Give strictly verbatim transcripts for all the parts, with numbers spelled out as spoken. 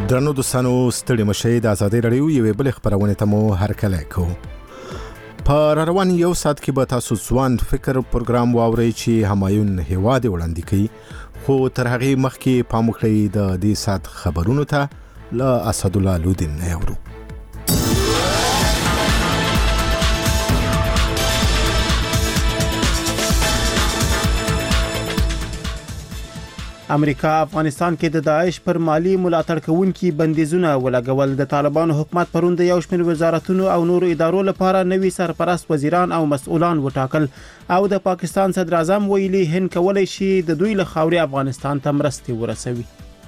درنو دوستانو ستړي مشي د ازادي رادیو یوې بل خبرونه ته مو هرکلی کو. په روان یو سات کې به تاسو ځوان فکر پروګرام واورئ چې همایون هیواد وړاندې کوي، خو تر هغې مخکې پام وکړئ د دې سات خبرونو ته له اسدالله لودین نه اورو. امریکا افغانستان کې د داعش پر مالی ملاتړ کوونکي بندیزونه ولګول. د طالبانو حکومت پرون د یو شمېر وزارتونو او نورو ادارو لپاره نوي سرپرست وزیران او مسؤلان وټاکل او د پاکستان صدر اعظم ویلي هند کولای شي د دوی له خاورې افغانستان ته مرستې ورسوي.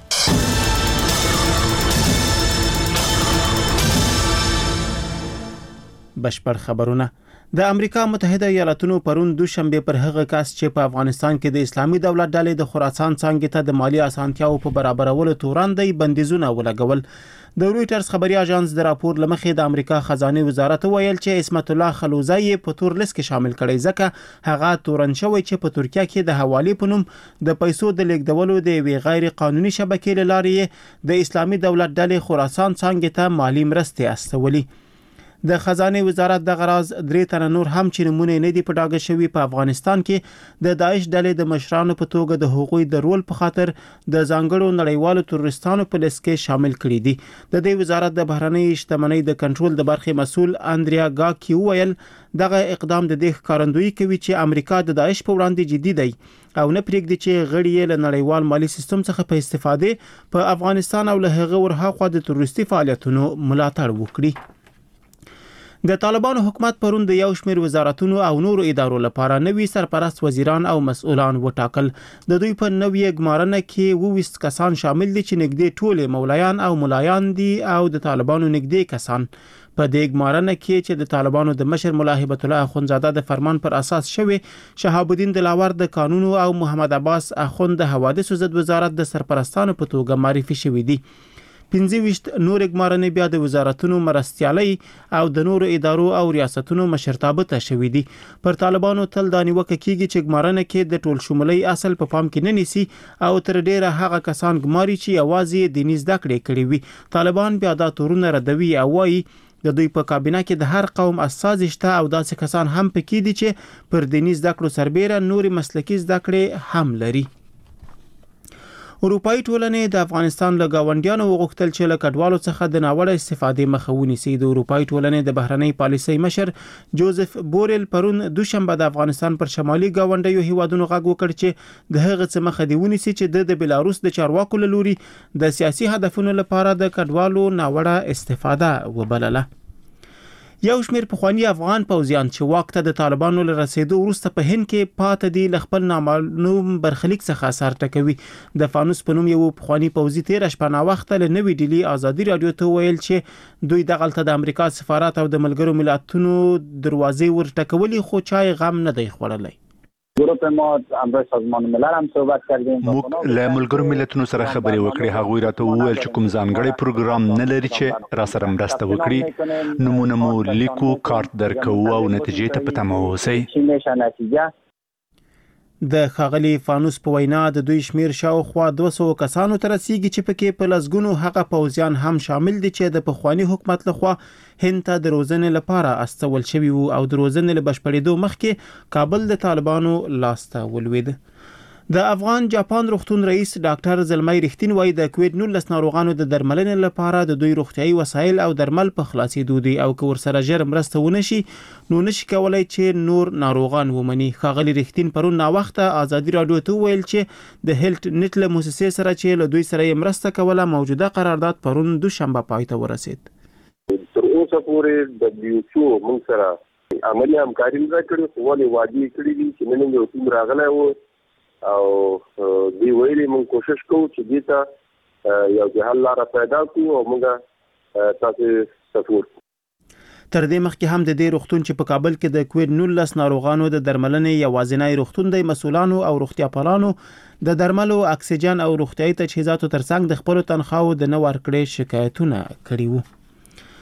بشپړ خبرونه. د امریکا متحده ایالاتونو پرون دوشنبه پر هغه کس چې په افغانستان کې د اسلامي دولت ډلې د خراسان څنګه ته د مالی اسانتیاو په برابرولو توراندي بندیزونه ولګول. د رويټرز خبري اژانس د راپور لمخې د امریکا خزانه وزارت ویل چې اسمت الله خلوزی په تور لیست کې شامل کړي، ځکه هغه تورن شوی چې په ترکیه کې د حوالی په نوم د پیسو د لیږدولو د وی غیر قانوني شبکې لارې د اسلامي دولت ډلې خراسان څنګه ته مالی مرستې استولي. د خزانه وزارت د غراز درې تنه نور هم چې نمونه نه دي په ډاګه شوی په افغانستان کې د داعش ډلې د مشرانو په توګه د حقوقي د رول په خاطر د ځانګړو نړیوالو تروریستانو په لیست کې شامل کړي دي. د دې وزارت د بهرنۍ شتمنۍ د کنټرول د برخې مسؤل اندریا گاکی ویل دغه اقدام د دې ښکارندویي کوي چې امریکا د داعش په وړاندې جدي دی او نه پرېږدي چې غړي یې له نړیوال مالی سیستم څخه په استفادې په افغانستان او له هغه ورهاخوا د تروریستي فعالیتونو ملاتړ وکړي. د طالبانو حکومت پرون د یو شمېر وزارتونو او نورو ادارو لپاره نوي سرپرست وزیران او مسؤلان وټاکل. د دوی په نوې ګمارنه کې وویست کسان شامل دي چې نږدې ټول مولایان او ملایان دي او د طالبانو نږدې کسان. په دې ګمارنه کې چې د طالبانو د مشر مولا هبت الله اخونزاده د فرمان پر اساس شوی، شهاب الدین دلاور د قانون او محمد عباس اخوند د حوادث ضد وزارت د سرپرستانو په توګه معرفي شوی دي. پنځه ویشت نور ګمارنې بیا د وزارتونو مرستیالي او د نورو ادارو او ریاستونو مشرتابه ته شوی دي. پر طالبانو تل د نیوکه کیږي چې ګمارنه کې د ټول شمولي اصل په پام کې نه نیسي او تر ډیره هغه کسان ګماري چې یوازې دیني زده کړې کړې وي. طالبان بیا دا تورونه ردوي او وايي د دوی په کابینه کې د هر قوم استازي شته او داسې کسان هم پکې دي چې پر دیني زده کړو سربېره نوري مسلکي زده کړې هم لري. اروپایي ټولنې د افغانستان له گاونډیانو وغوښتل چې له کډوالو څخه د ناوړه استفادې مخه ونیسي. د اروپایي ټولنې د بهرنۍ پالیسۍ مشر جوزف بورل پرون دوشنبه د افغانستان پر شمالي گاونډیو هیوادونو غږ وکړ چې د هغه څه مخه دی ونیسي چې د بلاروس د چارواکو له لوري د سیاسي هدفونو لپاره د کډوالو ناوړه استفاده وبلله. یو شمېر پخوانی افغان پوځیان چې واک ته د طالبانو له رسیدو وروسته په هند کې پاتې دي له خپل نامعلوم برخلیک څخه اثر ټکوي. د فانوس په نوم یو پخوانی پوځي تیر شپه نا وخت له نوې ډیلی ازادي رادیو ته ویل چې دوی دغلته د امریکا سفارت او د ملګرو ملتونو دروازې ورټکولې، خو چای غم نه دی خوړلی. گروه ما همراه سازمان ملل هم صحبت کردیم. موږ له ملګرو ملتونو سره خبرې وکړې. هغوی راته وویل چې کوم ځانګړی پروګرام نه لري چې را سره مرسته وکړي. نمونه مو لیکو، کارت درکو او نتیجې ته په تمه اوسئ. د ښاغلي فانوس په وینا د دوی شمیر شاوخوا دوه سوه کسانو ته رسیږي چې پکې په لسګونو هغه پوځیان هم شامل دي چې د پخوانی حکومت لخوا هند ته د روزنې لپاره استول شوي وو او د روزنې له بشپړېدو مخکې کابل د طالبانو لاسته ولوېد. د افغان جاپان روغتون رئیس ډاکټر زلمي رښتین وایي د کووډ نولس ناروغانو د درملنې لپاره د دوی روغتيایي وسایل او درمل په خلاصېدو دي او که ورسره ژر مرسته ونشي نو نشي کولای چې نور ناروغان ومني. ښاغلي رښتین پرون ناوخته ازادي رادیو ته ویل چې د هیلت نت له مؤسسې سره چې له دوی سره مرسته کوله موجوده قرارداد پرون دوشنبه پای ته ورسید. تر اوسه پورې د دبليو ایچ او موږ سره عملي همکاري نه کړې، خو ولې وعده کړې دي چې نن یو ټیم راغلی و او دی ویلي موږ کوشش کوو چې دې ته یو د حل لاره پیدا کړو او موږ تاسو سپورټ. تر دې مخکې هم د دې روغتون چې په کابل کې د کووډ نولس ناروغانو د درملنې یوازینی روغتون دی، مسؤلانو او روغتیا پالانو د درملو، اکسیجن او روغتیايي تجهیزاتو ترڅنګ د خپل تنخواو د نه ورکړې شکایتونه کړي وو.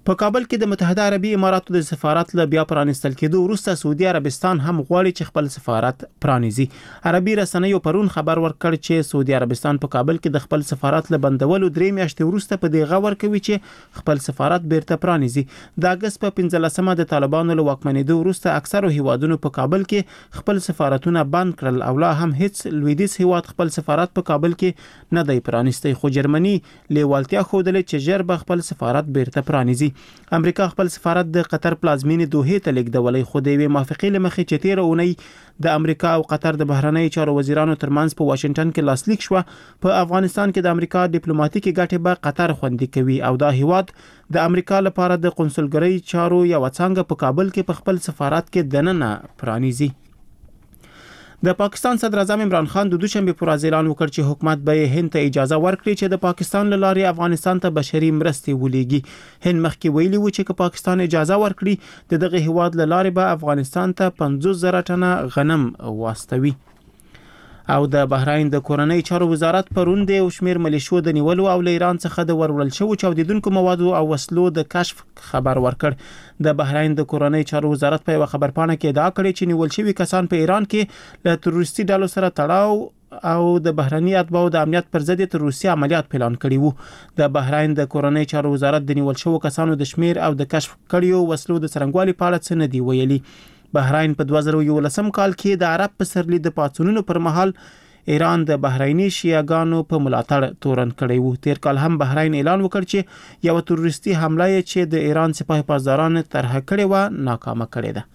په کابل کې د متحده عربي اماراتو د سفارت له بیا پرانستل کېدو وروسته سعودي عربستان هم غواړي چې خپل سفارت پرانیزي. عربي رسنیو پرون خبر ورکړ چې سعودي عربستان په کابل کې د خپل سفارت له بندولو درې میاشتې وروسته په دې غور کوي چې خپل سفارت بیرته پرانیزي. د اگست په پنځلسمه د طالبانو له واکمنېدو وروسته اکثرو هیوادونو په کابل کې خپل سفارتونه بند کړل او لا هم هیڅ لویدیځ هیواد خپل سفارت په کابل کې نه دی پرانیستی، خو جرمني لیوالتیا ښودلې چې ژر به خپل سفارت بیرته پرانیزي. امریکا خپل سفارت د قطر پلازمینې دوحې ته لیږدولی، خو د یوې موافقې له مخې چې تېره اونۍ د امریکا او قطر د بهرنیو چارو وزیرانو ترمنځ په واشنگټن کې لاسلیک شوه، په افغانستان کې د امریکا ډیپلوماټیکي ګټې به قطر خوندي کوي او دا هیواد د امریکا لپاره د قونسلګرۍ چارو یوه څانګه په کابل کې په خپل سفارت کې دننه پرانیزي. د پاکستان صدر اعظم عمران خان د دوشنبه پر ورځ اعلان وکړ چې حکومت به هند ته اجازه ورکړي چې د پاکستان له لارې افغانستان ته بشري مرستې ولېږي. هند مخکې ویلي و چې که پاکستان اجازه ورکړي د دغه هیواد له لارې به افغانستان ته پنځوس زره ټنه غنم واستوي. او د بحرین د کورنۍ چارو وزارت پرون د یو شمېر ملیشو د نیولو او له ایران څخه د ورولل شوو چاودیدونکو موادو او وسلو د کشف خبر ورکړ. د بحرین د کورنۍ چارو وزارت په یو خبرپاڼه کې ادعا کړې چې نیول شوي کسان په ایران کې له تروریستي ډلو سره تړاو او د بهرني اتباعو د امنیت پر ضد تروریستي عملیات پلان کړي وو. د بحرین د کورنۍ چارو وزارت د نیول شوو کسانو د شمیر او د کشف کړیو وسلو د څرنګوالي په اړه څه نه دی ویلي. بحرین په دوه زره یولسم کال کې د عرب پسرلي د پاڅونونو پر مهال ایران د بحرینی شیعاګانو په ملاتړ تورن کړی وو. تیر کال هم بحرین اعلان وکړ چې یو تروریستي حمله چې د ایران سپاه پاسداران طرح کړې و ناکامه کړې ده.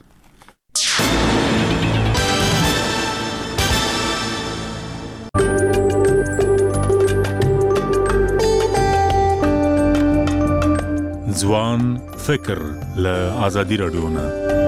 ځوان فکر له آزادي رادیو نه.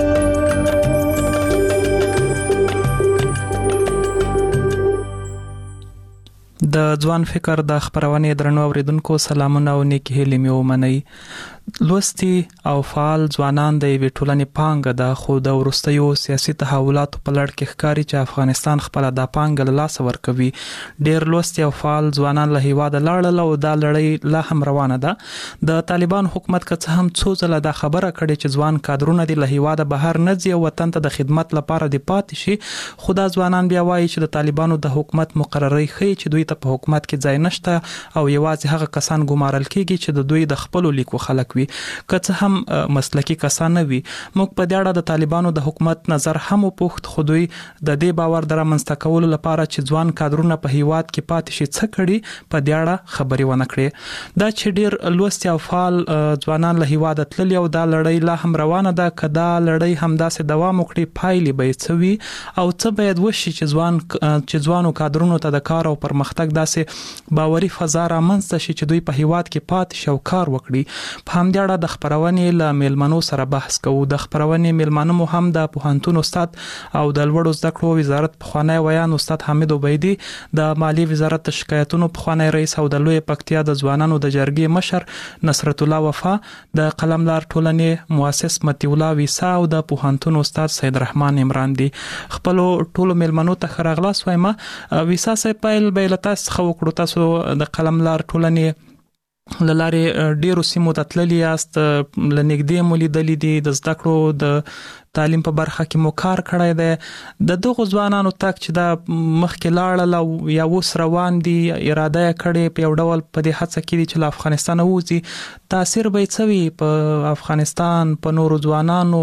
د ځوان فکر د خبرونې درنو اوریدونکو سلامونه او نیکی هیلې مې ومنئ. لوستي او فعال ځوانان د یوې ټولنې پانګه ده، خو د وروستیو سیاسي تحولاتو په لړ کې ښکاري چې افغانستان خپله دا پانګه له لاسه ورکوي. ډېر لوستي او فعال ځوانان له هیواده لاړل او دا لړۍ لا هم روانه ده. د طالبان حکومت که څه هم څو ځله دا خبره کړې چې ځوان کادرونه دي له هیواده بهر نه ځي او وطن ته د خدمت لپاره دې پاتې شي، خو دا ځوانان بیا وایي چې د طالبانو د حکومت مقررۍ ښیي چې دوی ته په حکومت کې ځای نشته او یوازې هغه کسان ګمارل کېږي چې د دوی د خپلو لیکو خلک وي، که څه هم مسلکي کسان نه وي. موږ په دې اړه د طالبانو د حکومت نظر هم وپوښت، خو دوی د دې باور د رامنځته کولو لپاره چې ځوان کادرونه په هیواد کې پاتې شي څه کړي په دې اړه خبرې ونه کړې. دا چې ډېر لوستي او فعال ځوانان له هیواده تللي او دا لړۍ لا هم روانه ده، که دا لړۍ همداسې دوام وکړي پایلې به یې څه وي او څه باید وشي چې ځوان چې ځوانو کادرونو ته د کار او پرمختګ داسې باوري فضا رامنځته شي چې دوی په هیواد کې پاتې شي او کار وکړي. په همدې اړه د خبرونې له میلمنو سره بحث کوو. د خبرونې میلمانه مو هم د پوهنتون استاد او د لوړو زده کړو وزارت پخوانی ویان استاد حامد عبیدي، د مالیې وزارت د شکایتونو پخوانی رئیس او د لوی پکتیا د ځوانانو د جرګې مشر نصرت الله وفا، د قلملار ټولنې مؤسس متي الله ویسا او د پوهنتون استاد سید رحمان عمران دي. خپل ټولو میلمنو ته ښه راغلاست وایم. ویسا صاحب پیل به له تاسو څخه وکړو. تاسو د قلملار ټولنې له لارې ډېرو سیمو ته تللي یاست، له نږدې مو لیدلي دي، د زده کړو د تعلیم په برخه کې مو کار کړی دی. د دغو ځوانانو تک چې دا مخکې لاړل او یا اوس روان دي، اراده یې کړې په یو ډول په دې هڅه کې دي چې له افغانستانه ووځي، تاثیر به یې څه وي په افغانستان په نورو ځوانانو؟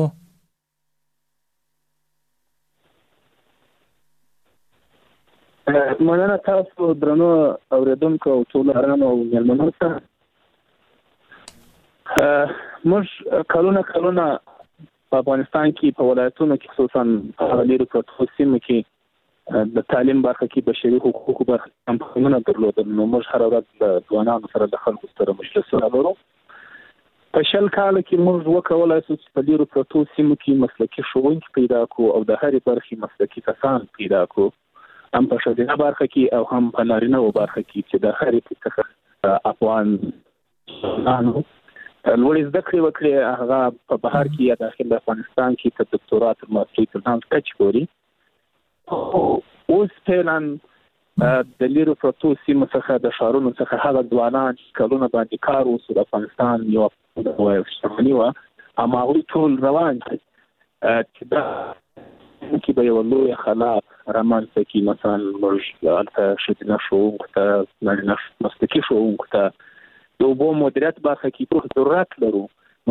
مننه تاسو درنو اوریدونکو او ټولو ارامو او میلمنو ته. موږ کلونه کلونه په افغانستان کې په ولایتونو کې خصوصا په لیرو پروتو سیمو کې د تعلیم برخه کې بشري حقوقو برخه کمپاینونه درلودل. نو موږ هر ورځ د ځوانانو سره د خلکو سره مجلسونه لرو. په شل کال کې موږ وکولای شو چې په لیرو پروتو سیمو کې مسلکي ښوونکي پیدا کړو او د هرې برخې مسلکي کسان پیدا کړو، هم په ښځینه برخه کې او هم په نارینه برخه کې چې د هرې څخه افغان ځوانانو لوړې زده کړې وکړي. هغه په بهر کې یا داخل افغانستان کې تر دکتورا تر ماسترۍ تر لاندې کچې پورې. اوس فعلا د لیرو پروتو سیمو څخه د شهرونو څخه هغه ځوانان کلونه باندې کار وکړ د افغانستان یو شتمني و اما هغوی ټول روان دي چې دا کې به یو لوی خلاق رامنځته کړي. مثلا موږ هلته ښځینه ښوونکو ته نارینه مسلکي ښوونکو ته د اوبو مدیریت برخه کې ټول ضرورت لرو.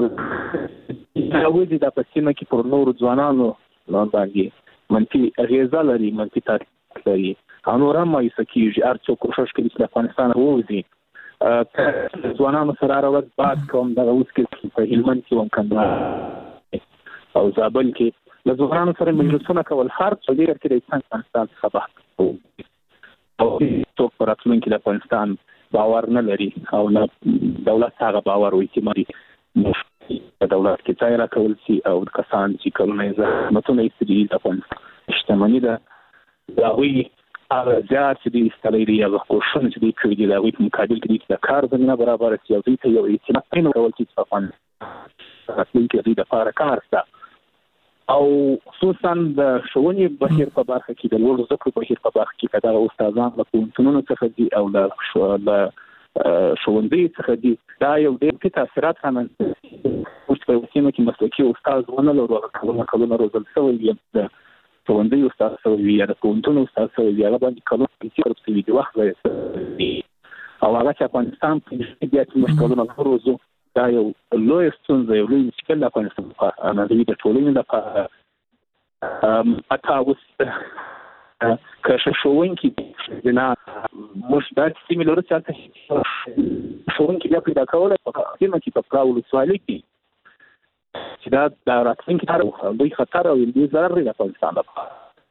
هغوی د په سیمه کې پر نورو ځوانانو باندې منفي اغېزه لري، منفي تاثیر لري او نور هم مایوسه کېږي. هر څوک کوښښ کوي چې د افغانستان ووځي. ځوانانو سره هره ورځ بحث کوم، دغه اوس کې په هلمند کې وم، کندهار او زابل کې له ځوانانو سره مجلسونه کول. هر څه ډېر کې د افغانستان څخه بحث کوو او څوک په راتلونکي د افغانستان باور نه لري او نه دولت هغه باور او اعتماد په دولت کې ځای راکول شي او کسان چې کلونه یې زحمتونه ایستلي د افغانستان شتمني ده د هغوی هغه زیار چې دوی ایستلی دي، هغه کوښښونه چې دوی کړي دي د هغوی په مقابل کې دوی د کار زمینه برابره شي او دوی ته یو اعتماد ورکول شي چې په افغانستان راتلونکي کې دوی دپاره کار شته. او خصوصا د ښوونې بهیر په برخه کې د لوړو زده کړو بهیر په برخه کې که دغه استادان له پوهنتونونو څخه دي او له ښوونځیو څخه دي، دا یو ډېر ښه تاثیرات رامنځته کوي. موږ په یو سیمه کې مسلکي استاد ونه لرو، هغه کلونه کلونه روزل شوی وي، د ښوونځیو استاد شوی وي یا د پوهنتون استاد شوی وي، هغه باندې کلونه پیسې صرف شوي دي، وخت ضایع شوی او هغه چې افغانستان په بیا چې موږ کلونه نه روزو، دا یو لوی ستونزه، یو لوی مشکل د افغانستان لپاره نه د ټولنې لپاره. حتی اوس که ښوونکي نه موږ داسې سیمې لرو چې هلته ښوونکي بیا پیدا کولی په سیمه کې په فراه ولسوالۍ کې چې دا د راتلونکي لپاره لوی خطر او لوی ضرر دی د افغانستان لپاره.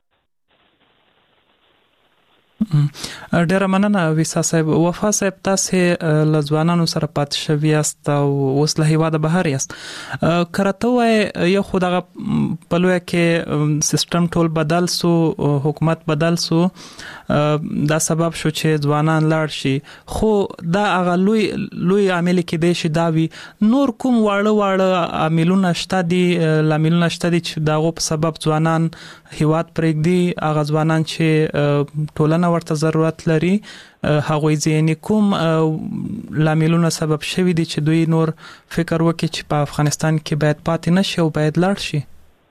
ډیره مننه ویسا صاحب. وفا صاحب، تاسې له ځوانانو سره پاتې شوي یاست او اوس له هیواده بهر یاست. که راته ووایې یو خو دغه په لویه کې سیستم ټول بدل سو، حکومت بدل سو، دا سبب شو چې ځوانان لاړ شي، خو دا هغه لوی لوی عامل کېدای شي دا وي نور کوم واړه واړه عاملونه شته دي لاملونه شته دي چې د هغو په سبب ځوانان هیواد پرېږدي، هغه ځوانان چې ټولنه ورته ضرورت لري، هغوی ځینې کوم لاملونه سبب شوي دي چې دوی نور فکر وکړي چې په افغانستان کې باید پاتې نشي او باید لاړ شي؟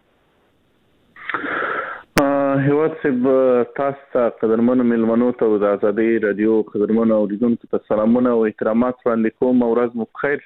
هیواد صاحب، تاسو ته قدرمنو مېلمنو ته د ازادۍ رادیو قدرمنو اوریدونکو ته سلامونه او احترامات وړاندې کوم او ورځ مو بخیر.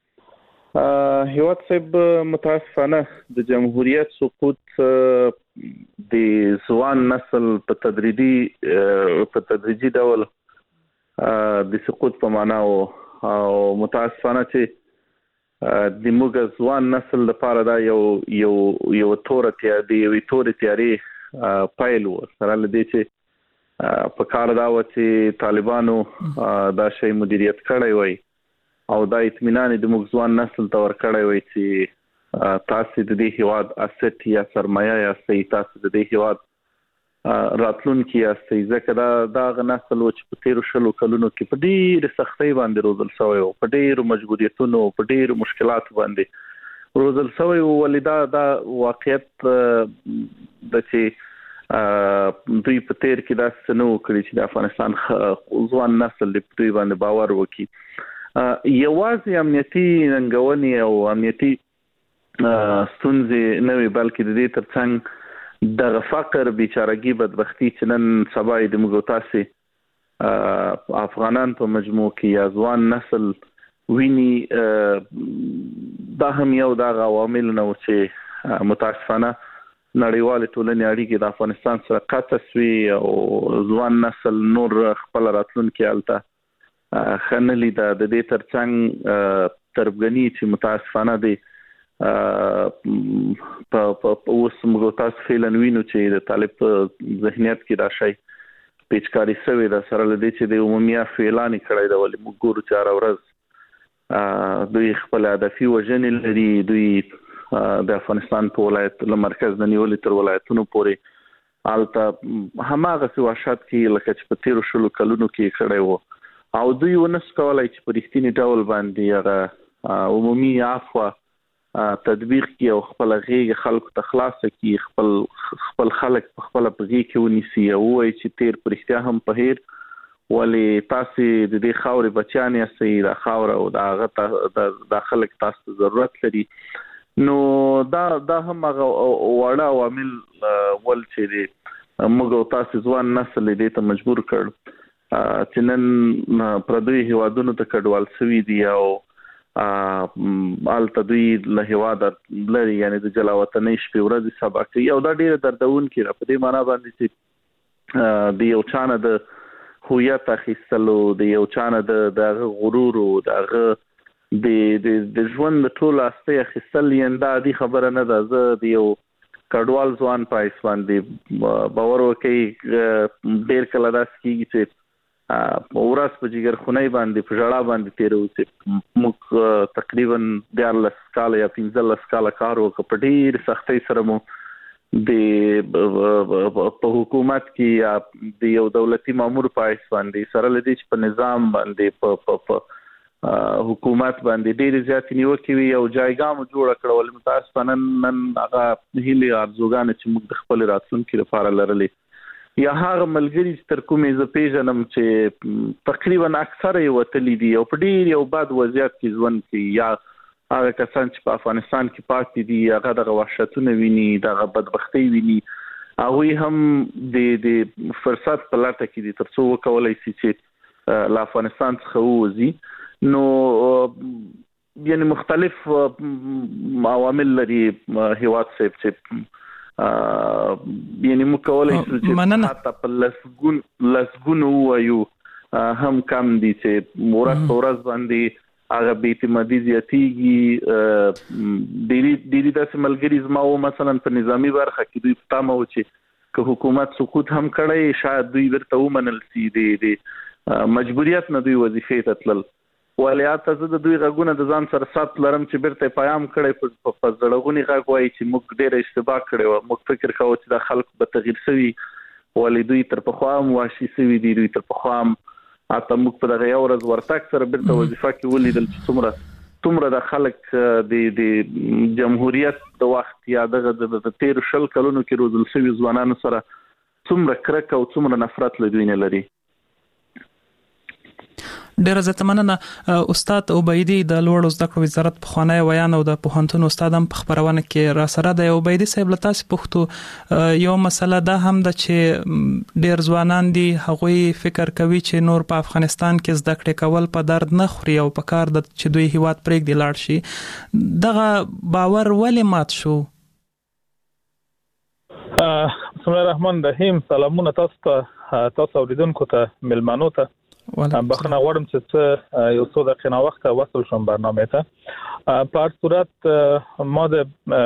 هیواد صاحب، متاسفانه د جمهوریت سقوط د ځوان نسل په تدریجي په تدریجي ډول د سقوط په معنا او متاسفانه چې د موږ ځوان نسل لپاره دا یو یو یو توره تیاري یو تورې تیاري پایل و، سره له دې چې په کار دا و چې طالبانو دا شی مدیریت کړی وای او دا اطمینان د موږ ځوان نسل ته ورکړی وای چې تاسو د دې هیواد اسټ یا سرمایه یاستئ، تاسو د دې هیواد راتلونکي یاستئ. ځکه دا دغه نسل و چې په تیرو شلو کلونو کې په ډېرې سختۍ باندې روزل شوی و، په ډېرو مجبوریتونو په ډېرو مشکلاتو باندې روزل شوی و. ولې دا دا واقعیت د چې دوی په تیر کې داسې نه وکړي چې د افغانستان ځوان نسل د دوی باندې باور وکړي. یوازې امنیتي ننګونې او امنیتي ستونزې نه وي، بلکې د دې ترڅنګ دغه فقر، بیچارګي، بدبختي چې نن سبا د موږ تاسې افغانان په مجموع کې یا ځوان نسل ویني، دا هم یو دغه عوامل نه و چې متاسفانه نړیوالې ټولنې اړیکې د افغانستان سره قطع سوي او ځوان نسل نور خپل راتلونکي هلته ښه نه لیده. د دې ترڅنګ تربګني چې متاسفانه دی په اوس موږ تاسو فعلا وینو چې د طالب په ذهنیت کې دا شی پیچکاري شوی ده، سره له دې چې د عمومي عفو اعلان کړی ده. ولې موږ ګورو چې هره ورځ دوی خپل هدفي وژنې لري، دوی د افغانستان په ولایت له مرکز نه نیولې تر ولایتونو پورې هلته هماغسې وحشت کې لکه چې په تیرو شلو کلونو کې کړی و، او دوی ونس کولای چې په رښتیني ډول باندې هغه عمومي عفو تدبیر کی او خپل غیږ خلکو ته خلاص کی خپل خپل خلک په خپل پغې کې ونیسي او وایي چې تیر پرختیا هم په هیر ولی تاسو د دې خاورې بچیان یاستئ د خاور او د هغه د خلک تاسو ضرورت لري. نو دا دا هم هغه وړه عوامل ول چې دی موږ او تاسو ځوان نسل دې ته مجبور کړ چې نن پردوی هیوادونو ته کډوال شوي دي او آل تدوی له هیواده لري، یعنی د جلا وطنۍ شپې ورځې سبا کوي او دا ډېره دردونکې ده په دې معنا باندې چې د یو چانه د هویت اخیستلو، د یو چانه د دغه غرور او دغه د د ژوند د ټول استه اخیستل یې دا دی خبره نه ده. زه د یو کډوال ځوان په اسمان دی باور وکي ډېر کله داس کیږي چې ورځ په جګر خونی باندې په ژړا باندې تیرو چې موږ تقریبا دیارلس کاله یا پنځلس کاله کار وکړ په ډېر سختۍ سره مو د په حکومت کې یا د یو دولتي مامور په اساس باندې سره لدی چې په نظام باندې په په حکومت باندې ډېر زیات نیوکې وي او جایګام جوړ کړول متاسفانه نن هغه هیله ارزوګان چې موږ د خپل راتلونکي لپاره لرلې یا هغه ملګری تر کومې ز پیژنم چې تقریبا اکثره یو تللی دي او په ډېر یو بد وضعیت کې ژوند کوي یا هغه کسان چې په افغانستان کې پاتې دي هغه دغه وحشتونه ویني، دغه بدبختۍ ویني، هغوی هم د د فرصت په لټه کې دي تر څو وکولای شي چې له افغانستان څخه ووځي. نو یعنی مختلف عوامل لري هیواد صاحب چې یعنی موږ کولای شو چې حتی په لسګون لسګون وایو هم کم دي چې ورځ په ورځ باندې هغه به اعتمادي زیاتیږي. ډېری ډېری داسې ملګري زما و مثلا په نظامی برخه کې دوی پتامه و چې که حکومت سقوط هم کړی شاید دوی ورته ومنل سي د مجبوریت نه دوی وظیفې ته تلل. ولیاته زه د دوی غږونه د ځان سره سات لرم چې بیرته پیام کړی په زړغوني غږ وایي چې موږ ډېره اشتباه کړې وه، موږ فکر کوو چې د خلکو به تغییر شوي ولې دوی تر پخوا هم وحشي شوي دي، دوی تر پخوا هم اته موږ په دغه یو ورځ ورتګ سره بیرته وظیفه کې ولیدل چې څومره څومره د خلک د د جمهوریت د وخت یا دغه د تیر شل کلونو کې روزل شوي ځوانانو سره څومره کرکه او څومره نفرت له دوی نه لري. ډیره زه مننه استاد عبیدی د لوړ زده کړو وزارت په خوانی ویان او د پوهنتون استاد هم په خبرونه کې را سره د عبیدی صاحب له تاسو پوښتو یو مسله ده هم د چې ډیر ځوانان دي هغوی فکر کوي چې نور په افغانستان کې زده کړې کول په درد نه خوري او په کار د چې دوی هیواد پرېږدي لاړ شي. دغه باور ولې مات شو؟ بسم الله الرحمن الرحیم. سلامونه تاسو ته تاسو اوریدونکو ته ملمنو ته بخښنه غواړم چې یو څو دقیقې نه وخت وصل شوم برنامه ته. په هر صورت ما د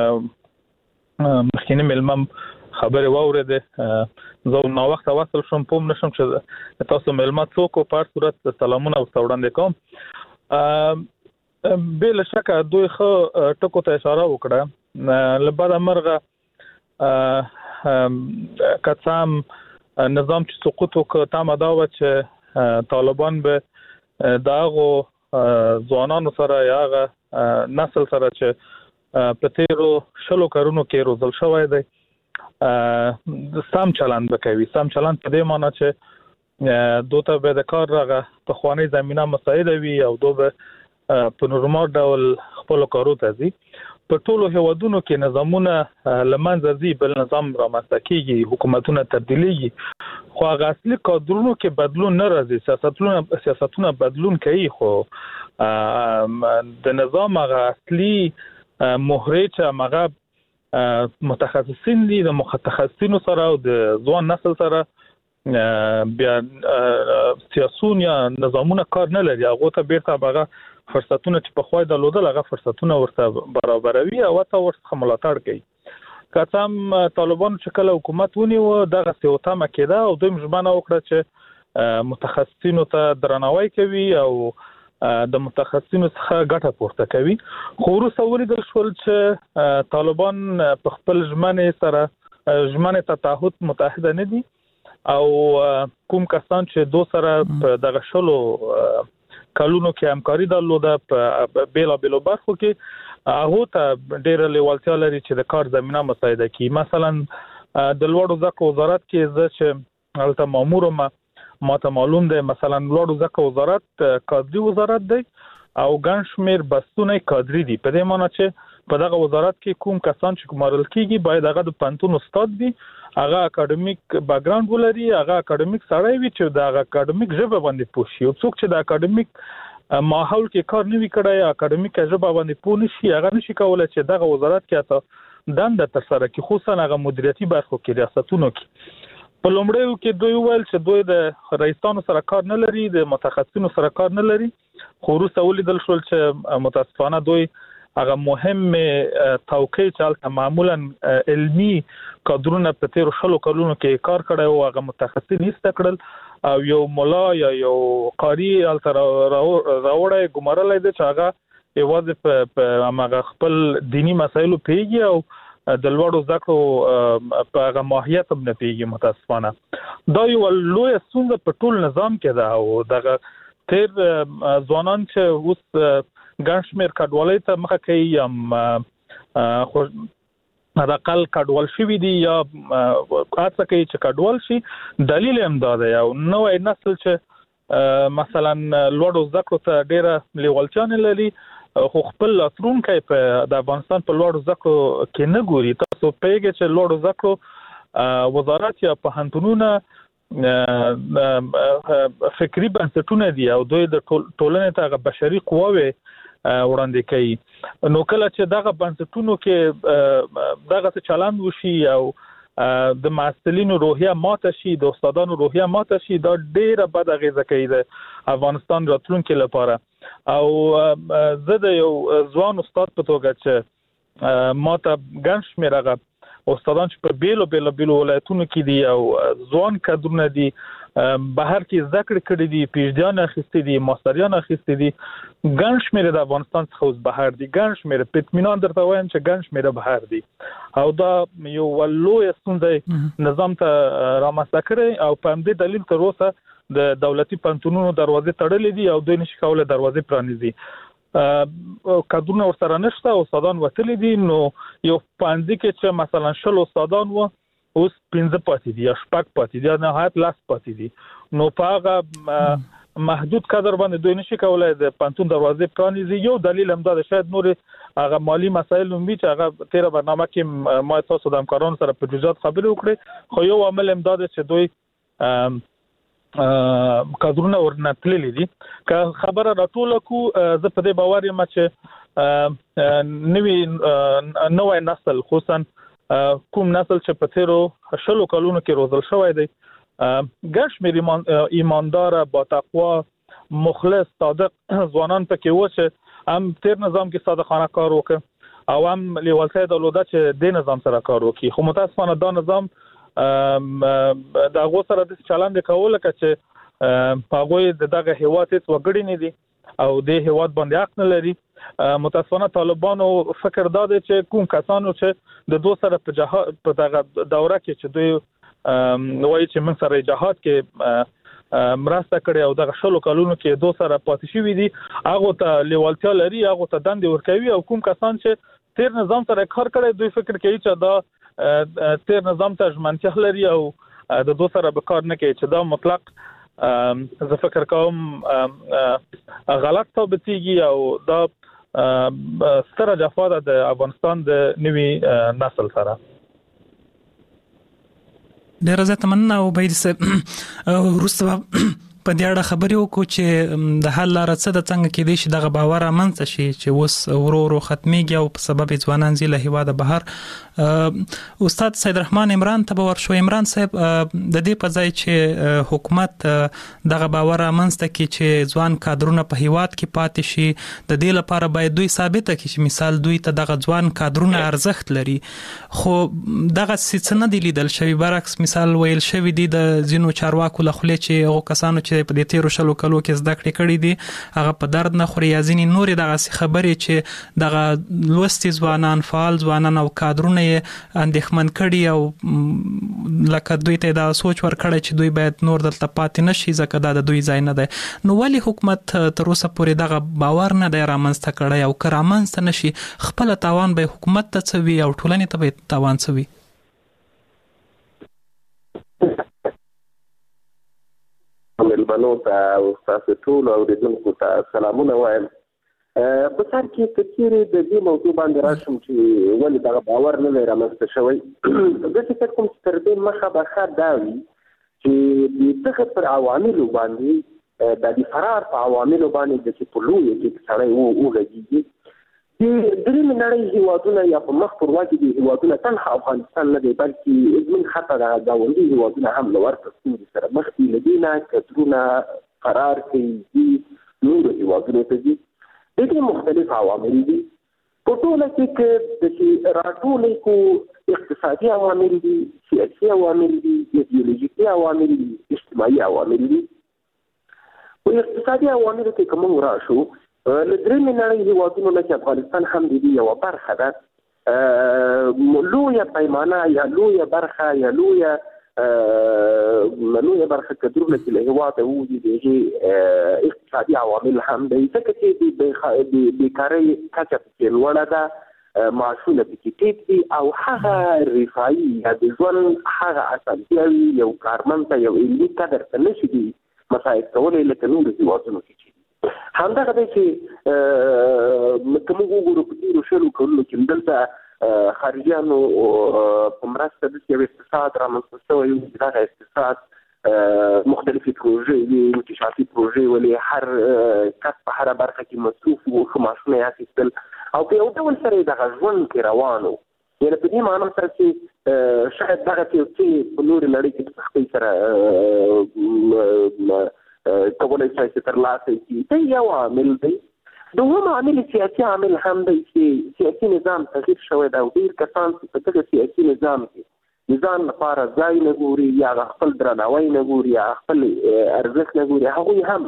مخکینی ملمم خبرې واورېدې، زه نو وخت وصل شوم پوم نشم چې تاسو ملمت څوک. په هر صورت سلامونه ورته وړاندې کوم. بل شک دوی خو ټکو ته اشاره وکړه لبعد مرغه کڅام نظام چې سقوط وکړ تام دا و چې طالبان به داغو ځوانانو سره یا هغه نسل سره چې په تیرو شلو کارونو کې روزل شوی دی سم چلند وکوي. سم چلند په دې معنی چې دوی ته به د کار هغه پخوانی زمينه مساعده وي او دوی به په نورمال ډول خپل کارو ته ځي. په ټولو هیوادونو کې نظامونه لمنځه ځي، بل نظام رامنځته کیږي، حکومتونه تبدیلیږي، خو هغه اصلي کادرونو کې بدلون نه راځي. سیاستونه سیاستونه بدلون کوي خو د نظام هغه اصلي مهره چې هغه متخصصین دي د متخصصینو سره او د ځوان نسل سره بیا سیاسون یا نظامونه کار نه لري. هغه ته بیرته هغه فرصتونه چې په خوای د لودل هغه فرصتونه ورته برابروي او ته ورته ملاتړ کوي. کاتم طالبان چې کله حکومت ونیو دغه سیوتامه کېده او دوی مجبانه وکړه چې متخصصینو ته درناوی کوي او د متخصصینو څخه ګټه پورته کوي. خو وروسته ولیدل شول چې طالبان په خپل ژمنې سره ژمنې ته تعهد متحده نه دي او کوم کسان چې دو سره په دغه شلو کلونو کې همکاري درلوده په بیلا بیلو برخو کې هغه ته ډېر لیوالتیا لري چې د کار زمينه مساعده کړي. مثلا د لوړو زده کړو وزارت کې زه چې هلته مامور ما ماته معلوم دی مثلا لوړو زده کړو وزارت کادري وزارت دی او ګڼ شمېر بستونه کادري دي. په دې معنی چې په دغه وزارت کې کوم کسان چې کومارل کیږي باید هغه د پانتون استاد وي، هغه اکیډمیک بیک ګراوند ولري، هغه اکیډمیک سړی وي چې د اکیډمیک ژبه باندې پوه شي. او څوک چې د اکیډمیک ماحول کې کار نه وی کړی، اکیډمیک ژبه باندې پوه نشي، هغه نشي کولای چې دغه وزارت کې اته دنده تر سره کړي، خصوصا هغه مدیریتي برخو کې ریاستونو کې. په لومړیو کې دوی ویل چې دوی د رئیسانو سره کار نه لري، د متخصصینو سره کار نه لري، خو وروسته ولیدل شول چې متاسفانه دوی هغه مهم توقع چې معمولا علمي کادرونه په تیر شلو کلونو کې کار کړی او هغه متخصصین ایسته کړل او یو مولا یا یو قاری التر راوړی ګمارلای دی چې هغه یوازې په هغه خپل دینی مسایلو پیږي او د لوړو زده کړو په هغه ماهیت هم نه پیږي. متاسفانه دا یو لوی ستونزه په ټول نظام کې ده او دغه تیر ځوانان چې اوس ګڼ شمېر کډوالۍ ته مخه کوي یا خو حداقل کډوال شوي دي یا هڅه کوي چې کډوال شي، دلیل هم دا دی او نوی نسل چې مثلا لوړو زده کړو ته ډېره لیوالتیا نه لري خو خپل راتلونکی په د افغانستان په لوړو زده کړو کې نه ګوري. تاسو پوهیږئ چې لوړو زده کړو وزارت یا پوهنتونونه فکري بنسټونه دي او دوی د ټولنې ته بشري قواوې وړاندې کوي. نو کله چې دغه بنسټونو کې دغه څه چلند وشي او د محصلینو روحیه ماته شي، د استادانو روحیه ماته شي، دا ډیره بد اغیزه کوي د افغانستان راتلونکي لپاره. او زه د یو ځوان استاد په توګه چې ماته ګڼ شمېر هغه استادان چې په بیلو بیلو بیلو ولایتونو کې دي او ځوان کادرونه دي، بهر کې زده کړې کړې دي، پی ایچ ډیان اخیستې دي، ماستریان اخیستې دي، ګڼ شمېر د افغانستان څخه اوس بهر دي، ګڼ شمېر په اطمینان درته وایم چې ګڼ شمېر بهر دي او دا یو لویه ستونزه نظام ته رامنځته کړې او په همدې دلیل تر اوسه د دولتي پوهنتونونو دروازې تړلې دي او دوی نشي کولای دروازې پرانیزي. کادرونه ورسره نشته، استادان وتلي دي. نو یو پوهنځي کې چې مثلا شل استادان وو اوس پنځه پاتې دي یا شپږ پاتې دي یا نهایت لاس پاتې دي. نو په هغه محدود کادر باندې دوی نشي کولای د پوهنتون دروازې پرانیزي. یو دلیل هم دا دی شاید نور هغه مالی مسایل هم وي چې هغه تیر برنامه کې ما تاسو د همکارانو سره په جزئیات خبرې وکړې، خو یو عامل هم دا دی چې دوی کادرونه ورنتللي دي. که خبره راټوله کو زه په دې باور یم چې نوی نوی نسل خصوصا کوم نسل چې په تیرو شلو کلونو کې روزل شوی دی ګڼ شمېر ایماندار، با تقوا، مخلص، صادق ځوانان پکې و چې هم تیر نظام کې صادقانه کار وکړ او هم لیوالتیا درلوده چې د نظام سره کار وکړي. خو متاسفانه دا نظام د هغو سره د چلند کول لکه چې په هغوی د دغه هیواد هیڅ وګړي نه دي او د هیواد باندې حق نه لري. متاسفانه طالبانو فکر دا دی چې کوم کسانو چې د دوه سره په جهاد په دغه دوره کې چې دوی وایي چې موږ سره جهاد کې مرسته کړې او دغه شلو کلونو کې دوه سره پاتې شوي دي، هغه ته لیوالتیا لري، هغه ته دندې ورکوي. او کوم کسان چې تیر نظام سره کار کړی دوی فکر کوي چې دا تیر نظام ته ژمنتیا لري او د دوه سره به کار نه کوي، چې دا مطلق زه فکر کوم غلط ثابتېږي او دا ستره جفا ده د افغانستان د نوي نسل سره. ډېره زیاته مننه او باید وروسته په دې اړه خبرې وکړو چې د حل لاره څه ده، څنګه کېدای شي دغه باور رامنځته شي چې اوس ورو ورو ختمېږي او په سبب یې ځوانان ځي له هېواده بهر. استاد سید رحمان عمران ته به ورشو. عمران صاحب، د دې په ځای چې حکومت دغه باور رامنځته کړي چې ځوان کادرونه په هېواد کې پاتې شي، د دې لپاره باید دوی ثابته کړي چې مثال دوی ته دغه ځوان کادرونه ارزښت لري. خو دغه څه نه دي لیدل شوي، برعکس مثال ویل شوي دي د ځینو چارواکو له خولې چې هغو کسانو چې په دې تیرو شلو کلو کې زده کړې کړې دي هغه په درد نه خوري، یا ځینې نورې دغسې خبرې چې دغه لوستي ځوانان، فعال ځوانان او کادرونه یې اندېښمن کړي او لکه دوی ته دا سوچ ورکړی چې دوی باید نور دلته پاتې نشي ځکه دا د دوی ځای نه دی. نو ولې حکومت تر اوسه پورې دغه باور نه دی رامنځته کړی او که رامنځته نشي خپل تاوان به حکومت ته څه وي او ټولنې ته به تاوان څه وي؟ ملمنو ته او تاسو ټول اوریدونکو ته سلامونه وایم. په سر کې کچېرې د دې موضوع باندې راشم چې ولې دغه باور نه دی رامنځته شوی. زه فکر کوم چې تر دې مخه به ښه دا وي چې د دغه پر عواملو باندې د د فرار په عواملو باندې د چې په لویه کې سړی وغږېږي. د درېیمې نړۍ هېوادونه یا په مخ پر واکې دي هېوادونه تنها افغانستان نه دی بلکې زموږ حتی دغه ګاونډي هېوادونه هم له ورته ستونزې سره مخ دي. له دې نه کدرونه فرار کوي دي نورو هېوادونو ته ځي. د دې مختلف عوامل دي. په ټوله کې که د چې راټولې کو اقتصادي عوامل دي، سیاسي عوامل دي، ایډیولوژیکي عوامل دي، اجتماعي عوامل دي. په اقتصادي عواملو کې که موږ راشو له درېیمې نړۍ هېوادونو نه چې افغانستان هم د دې یوه برخه ده، لویه پیمانه یا لویه برخه یا لویه لویه برخه کدرونه چې له هېواده ووځي د هغې اقتصادي عوامل هم دی ځکه چې د بېکارۍ کچه پکې لوړه ده، معاشونه پکې ټیټ دي او هغه رفاهي یا د ژوند هغه اسانتیاوې یو کارمند ته یو علمي قدر ته نشي دي مساعد کولی لکه نورو هېوادونو کې چې دي. همدغه دی چې که موږ وګورو په تېرو شلو کلونو کې دلته خارجیانو په مرسته داسې یو اقتصاد رامنځته شوی و چې دغه اقتصاد مختلفې پروژې وي، انکشافي پروژې ولې هر کس په هره برخه کې مصروف و، ښه معاشونه یې اخیستل او په یو ډول سره یې دغه ژوند کې روان و. یعنې په دې معنا سره چې شاید دغه یو څه په نورې نړۍ کې په سختۍ سره کولی شي چې ترلاسه کړي. دا یو عامل دی. دوهم عامل سیاسي عامل هم دی چې سیاسي نظام تغییر شوی دی او ډېر کسان چې په دغه سیاسي نظام کې د ځان لپاره ځای نه ګوري یا خپل درناوی نه ګوري یا خپل ارزښت نه ګوري، هغوی هم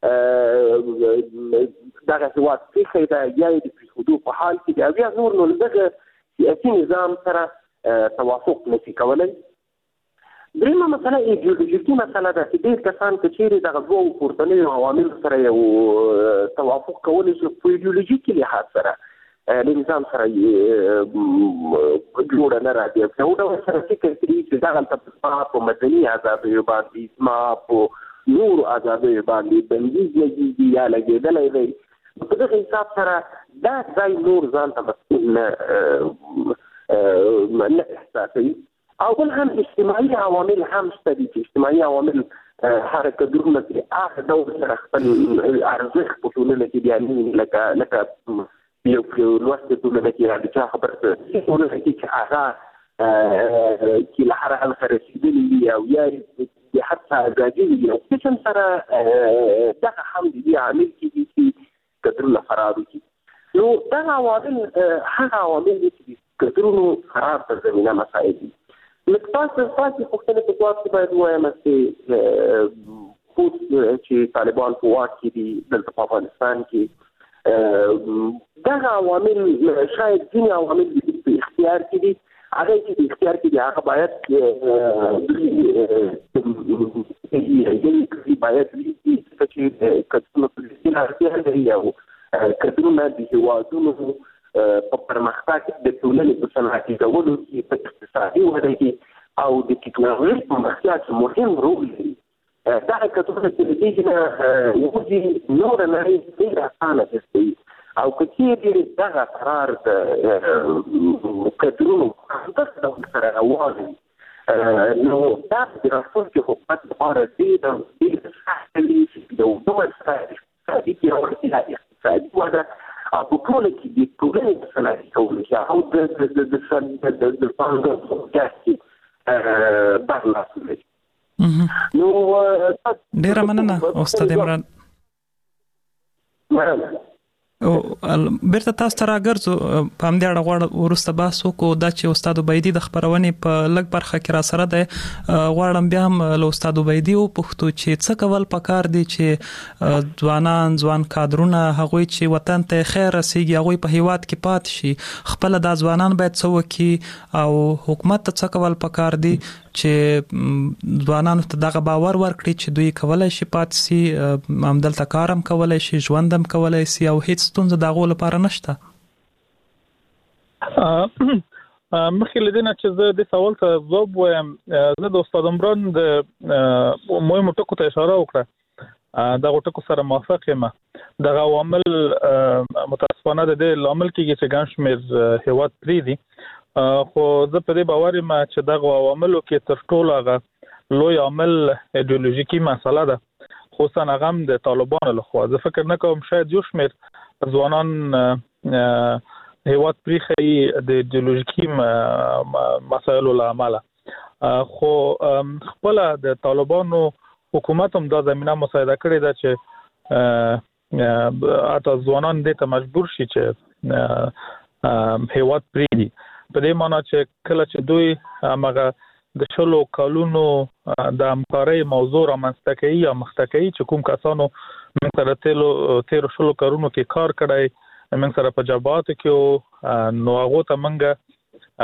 دغه هېواد پرېښی دی یا یې د پرېښودو په حال کې دی او بیا نور نو دغه سیاسي نظام سره توافق نشي کولی. درېیمه مسله ایډیولوژیکي مسله ده چې ډېر کسان که چېرې دغه دوو پورتنیو عواملو سره یو توافق کولی شي په ایډیولوژیکي لحاظ سره له نظام سره جوړه نه راځي. یو ډول سره فکر کوي چې دغلته زما په مدني ازادیو باندې، زما په نورو ازادیو باندې بندیز لګېږي یا لګېدلی دی. په دغه حساب سره دا ځای نور ځان ته مسؤل نه احساسوي. او بل هم اجتماعي عوامل هم شته دي چې اجتماعي عوامل هغه کدرونه چې هغه ډول سره خپل ارزښت په ټولنه کې بیانوي لکه لکه یو لوستې ټولنه کې د چا خبره ټولنه کې چې هغه چې له هر حال رسېدلي وي او یا د هر څه ازادي وي او قسم سره دغه هم د دې عامل کېږي چې کدرونه فرار وکړي. نو دغه عوامل هغه عوامل دي چې کدرونو فرار ته زمینه مساعد دي. لکه تاسو تاسو پوښتنه په ځواب کې باید ووایم چې اوس چې طالبان په واک کې دي دلته په افغانستان کې دغه عوامل شاید ځینې عوامل په اختیار کې دي، هغه چې په اختیار کې دي هغه باید باید چې کدرونه په اختیار لري او کدرونه د هېوادونو په پرمختګ د ټولنې په صنعتي کولو کې، په اقتصادي وده کې او د ټکنالوژۍ په پرمختیا کې مهم رول لري. دغه کدرونه چې له دې نه وځي نوره نړۍ ډېره اسانه ګرځوي او که چېرې دغه قرار د کدرونو همدغه ډول سره روان وي نو دا د راتلونکي حکومت لپاره ډېره ډېره سخته وي چې یو ډول سره اقتصادي پیاوړتیا، اقتصادي وده او په ټوله کې د ټولنې په صنعتي کولو کې او د پانګه کې برلاسي لري. نو ډېره مننه استاد عمران. مننه. او بیرته تاسو ته راګرځو په همدې اړه غواړم ورسته بحث وکړو دا چې استاد عبیدي د خبرونې په لږ برخه کې را سره دی غواړم بیا هم له استاد عبیدي وپوښتو چې څه کول پکار دي چې ځوانان ځوان کادرونه هغوی چې وطن ته خیر رسیږي هغوی په هیواد کې پات شي خپل د ځوانان باید څه وکړي او حکومت ته څه کول پکار دي چې ځوانانو ته دغه باور ورکړي چې دوی کولای شي پات سي همدلته کارم کولای شي ژوندم کولای سي او هیڅ ستونزه دغه لپاره نشته. مخکې لدینه چې زه د سوال ته ځواب وایم زه د استاد عمران د مهمو ټکو ته اشاره وکړه دغه ټکو سره موافق یم دغه عوامل متاسفانه د دې لامل کېږي چې ګڼ شمېر هیواد پرېږدي خو زه په دې باور یم چې دغه عواملو کې تر ټولو هغه لوی عامل ایډیولوژیکي مسله ده خصوصا هغه هم د طالبانو لخوا زه فکر نه کوم شاید یو شمېر ځوانان هیواد پرېښي د ایډیولوژیکي مسایلو له امله خو خپله د طالبانو حکومت هم دا زمینه مساعده کړې ده چې حتی ځوانان دې ته مجبور شي چې هیواد پرېږدي په دې معنی چې کله چې دوی همغه د شلو کلونو د همکارۍ موضوع رامنځته کوي یا مخته کوي چې کوم کسانو موږ سره تېرو شلو کلونو کې کار کړی موږ سره په جبهاتو کې نو هغو ته موږ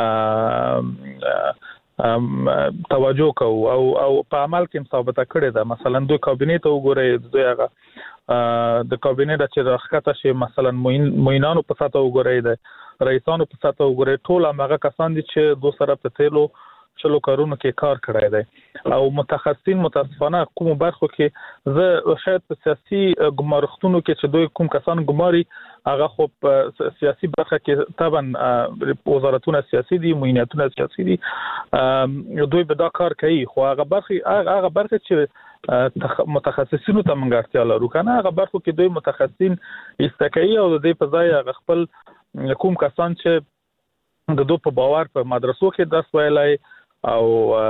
توجه کوو او او په عمل کې ثابته کړې ده مثلا دوی کابینې ته وګورئ دوی هغه د کابینې چې راښکته شي مثلا معینانو په سطحه وګورئ د رئیسانو په سطحه وګورئ ټول همغه کسان دي چې دوی سره په تېرو شلو کارونو کې کار کړی دی او متخصصین متاسفانه کوم برخو کې زه شاید په سیاسي ګمارښتونو کې چې دوی کوم کسان ګماري هغه خو په سیاسي برخه کې طبعا وزارتونه سیاسي دي معیناتونه سیاسي دي دوی به دا کار کوي خو هغه برخه هغه برخه چې متخصصینو ته موږ اړتیا لرو کنه هغه برخو کې دوی متخصصین استکایي او د دې په ځای هغه خپل کوم کسان چې د دوی په باور په مدرسو کې درس ویلای او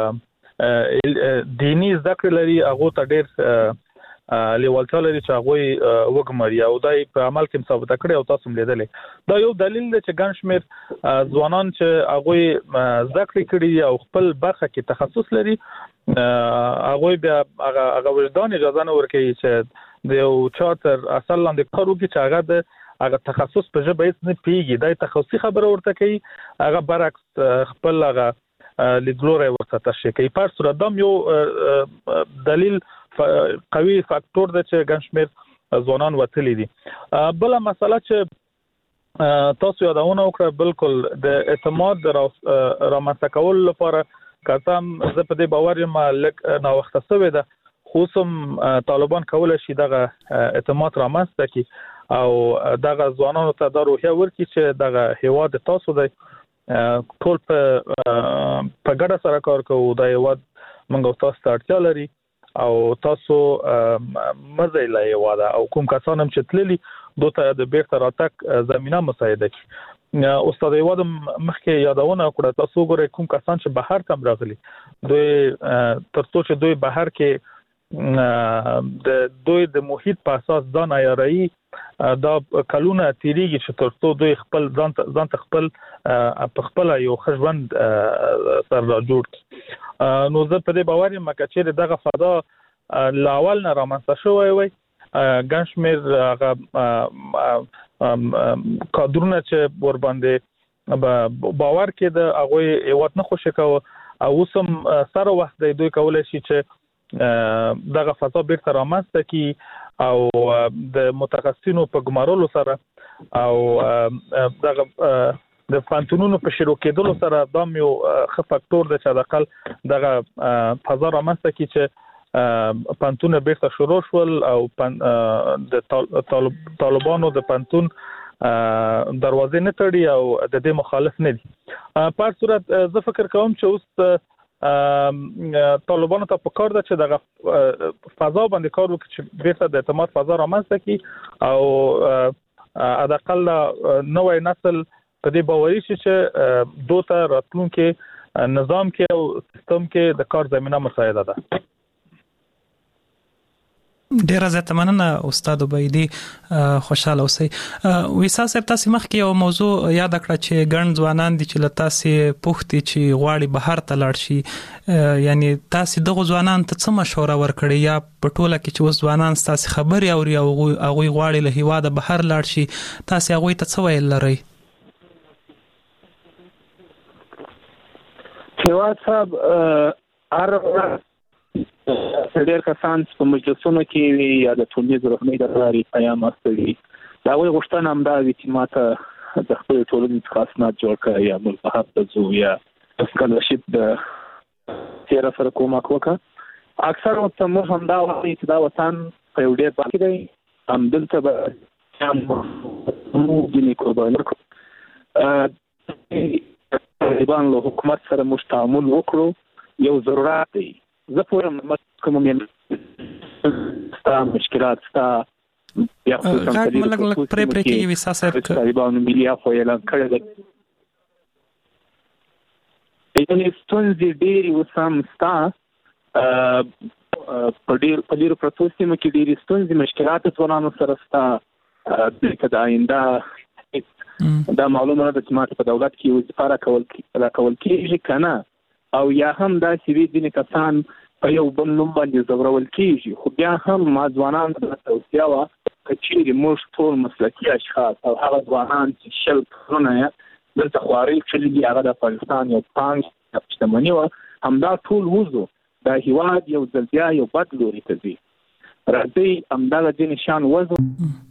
دینی زده کړې لري هغه ته ډېر لیوالتیا لري چې هغه وګمري او دای په عمل کې ثابته کړي او تاسو لیدلې دا یو دلیل دی چې ګڼ شمېر ځوانان چې هغه زده کړې کړي او خپل برخه کې تخصص لري هغه بیا هغه هغه وجدان اجازه نه ورکوي چې د یو چا تر اصل لاندې کار وکړي چې هغه د هغه تخصص په ژبه هیڅ نه پیږي دا تخصصي خبره ورته کوي هغه برعکس خپل هغه لیدلوری ورته تشریح کوي په صورت دام یو دلیل قوي فاکتور دی چې ګڼ شمېر ځوانان وتلي دي بله مسله چې تاسو یادونه وکړه بالکل د اعتماد رامنځته کولو لپاره که هم زه په دې باور یم لږ ناوخته شوې ده خو اوس طالبان کولی شي دغه اعتماد رامنځته کړي او دغه ځوانانو ته دا روحیه ورکړي چې دغه هیواد تاسو دی ټول په په ګډه سره کار کوو دا هیواد موږ تاسو ته اړتیا لري او تاسو مزه له هیواد او کوم کسان هم چې تللي دوی ته د بیرته راتګ زمینه مساعده کړي استاد هیواد مخکې یادونه وکړه تاسو ګورئ کوم کسان چې بهر ته راغلي دوی تر څو چې دوی بهر کې د دوی د محیط په اساس ځان عیاروي دا کلونه تیریږي چې تر څو دوی خپل ځان ځان ته خپل په خپل یو ښه ژوند سره را جوړ کړي نو زه په دې باور یم چې چېرې دغه فضا له اول نه رامنځته شوی وی ګڼ شمېر هغه کادرونه چې ورباندې باور کېده هغوی هیواد نه خوشې کوه او اوس هم سره وخت دی دوی کولی شي چې دغه فضا بیرته رامنځته کړي او د متخصصینو په ګمارلو سره او دغه د پانتونونو په شروع کېدلو سره دا یو ښه فاکتور دی چې حداقل دغه فضا رامنځته کړي چې پانتونه بیرته شروع شول او د طالبانو د پانتون دروازې نه تړي او د دې مخالف نه دي په هر صورت زه فکر کوم چې اوس طالبانو ته پکار ده چې دغه فضا باندې کار وکړي چې بیرته د اعتماد فضا رامنځته کړي او حداقل نوی نسل په دې باوري شي چې دوی ته راتلونکي نظام کې او سیستم کې د کار زمینه مساعده ده ډیره زیاته مننه استاد عبیدی، خوشاله اوسئ. ویسا صاحب تاسو مخکې یو موضوع یاد کړه چې ګڼ ځوانان دي چې لتاسي پوښتې چې غواړي بهر ته لاړ شي، یعنی تاسو دغه ځوانان ته څه مشوره ورکړئ یا په ټوله کې چې اوس ځوانان تاسو خبري اوري او هغه غواړي له هیواده بهر لاړ شي، تاسو هغه ته څه ویل لرئ؟ هیواد صاحب هر ډېر کسان په مجلسونو کې وي یا د ټولنیز رسنۍ د لارې پیام استوي، د هغوی غوښتنه همدا وي چې ما ته د خپلې ټولنې څخه اسناد جوړ کړه یا ملک بهر ته ځو یا سکالرشپ د تیره سره کومک وکړه. اکثر ورته موږ همدا وایو چې دا وطن په یو ډېر باقي دی، همدلته به موږ ځینې قرباني وکړو، طالبان له حکومت سره موږ تعامل وکړو، یو ضرورت دی. زه پوهیم کوم ستا مشکلات ستا یا خصوصا طالبانو ملي عفو اعلان کړی دی، یعنې ستونزې ډېرې اوس هم ستا په ډېرو پرتو سیمو کې ډېرې ستونزې مشکلات ځوانانو سره ستا. دلته د آینده دا معلومه نه ده چې ماته په دولت کې وظیفه راکول کېږي که نه، او یا هم داسې وي ځینې کسان په یو بل نوم باندې ځورول کېږي. خو بیا هم ما ځوانانو ته توصیه وه که چیرې موږ ټول مسلکي اشخاص او هغه ځوانان چې شل کلونه یې دلته خوارۍ کړي دي، هغه د افغانستان یو پانګ یا شتمني وه، همدا ټول وځو، دا هېواد یو ځل بیا یو بد لوري ته ځي. راځئ همدغه ځینې شیان وځو.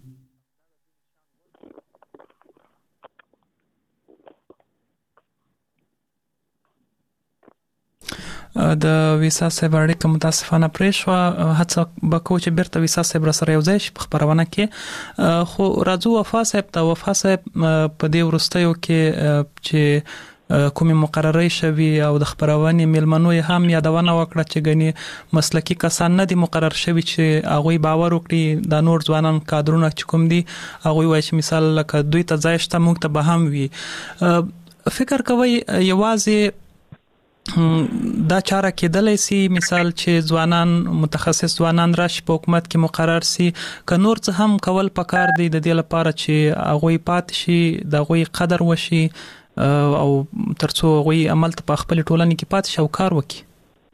د ویسا صاحب اړیکه متاسفانه پرې شوه، هڅه به کوو چې بیرته ویسا صاحب را سره یو ځای شي په خپرونه کې. خو راځو وفا صاحب ته. وفا صاحب په دې وروستیو کې چې کومې مقررې شوي او د خپرونې میلمنو یې هم یادونه وکړه چې ګنې مسلکي کسان نه دي مقرر شوي چې هغوی باور وکړي دا نور ځوانان کادرونه چې کوم دي هغوی وایي چې مثال لکه دوی ته ځای شته موږ ته به هم وي. فکر کوئ یوازې دا چاره کېدلی سي مثال چې ځوانان متخصص ځوانان راشي په حکومت کې مقرر سي، که نور څه هم کول پکار دی د دې لپاره چې هغوی پاتې شي، د هغوی قدر وشي او ترڅو هغوی عمل ته په خپلې ټولنې کې پاتې شي او کار وکړي؟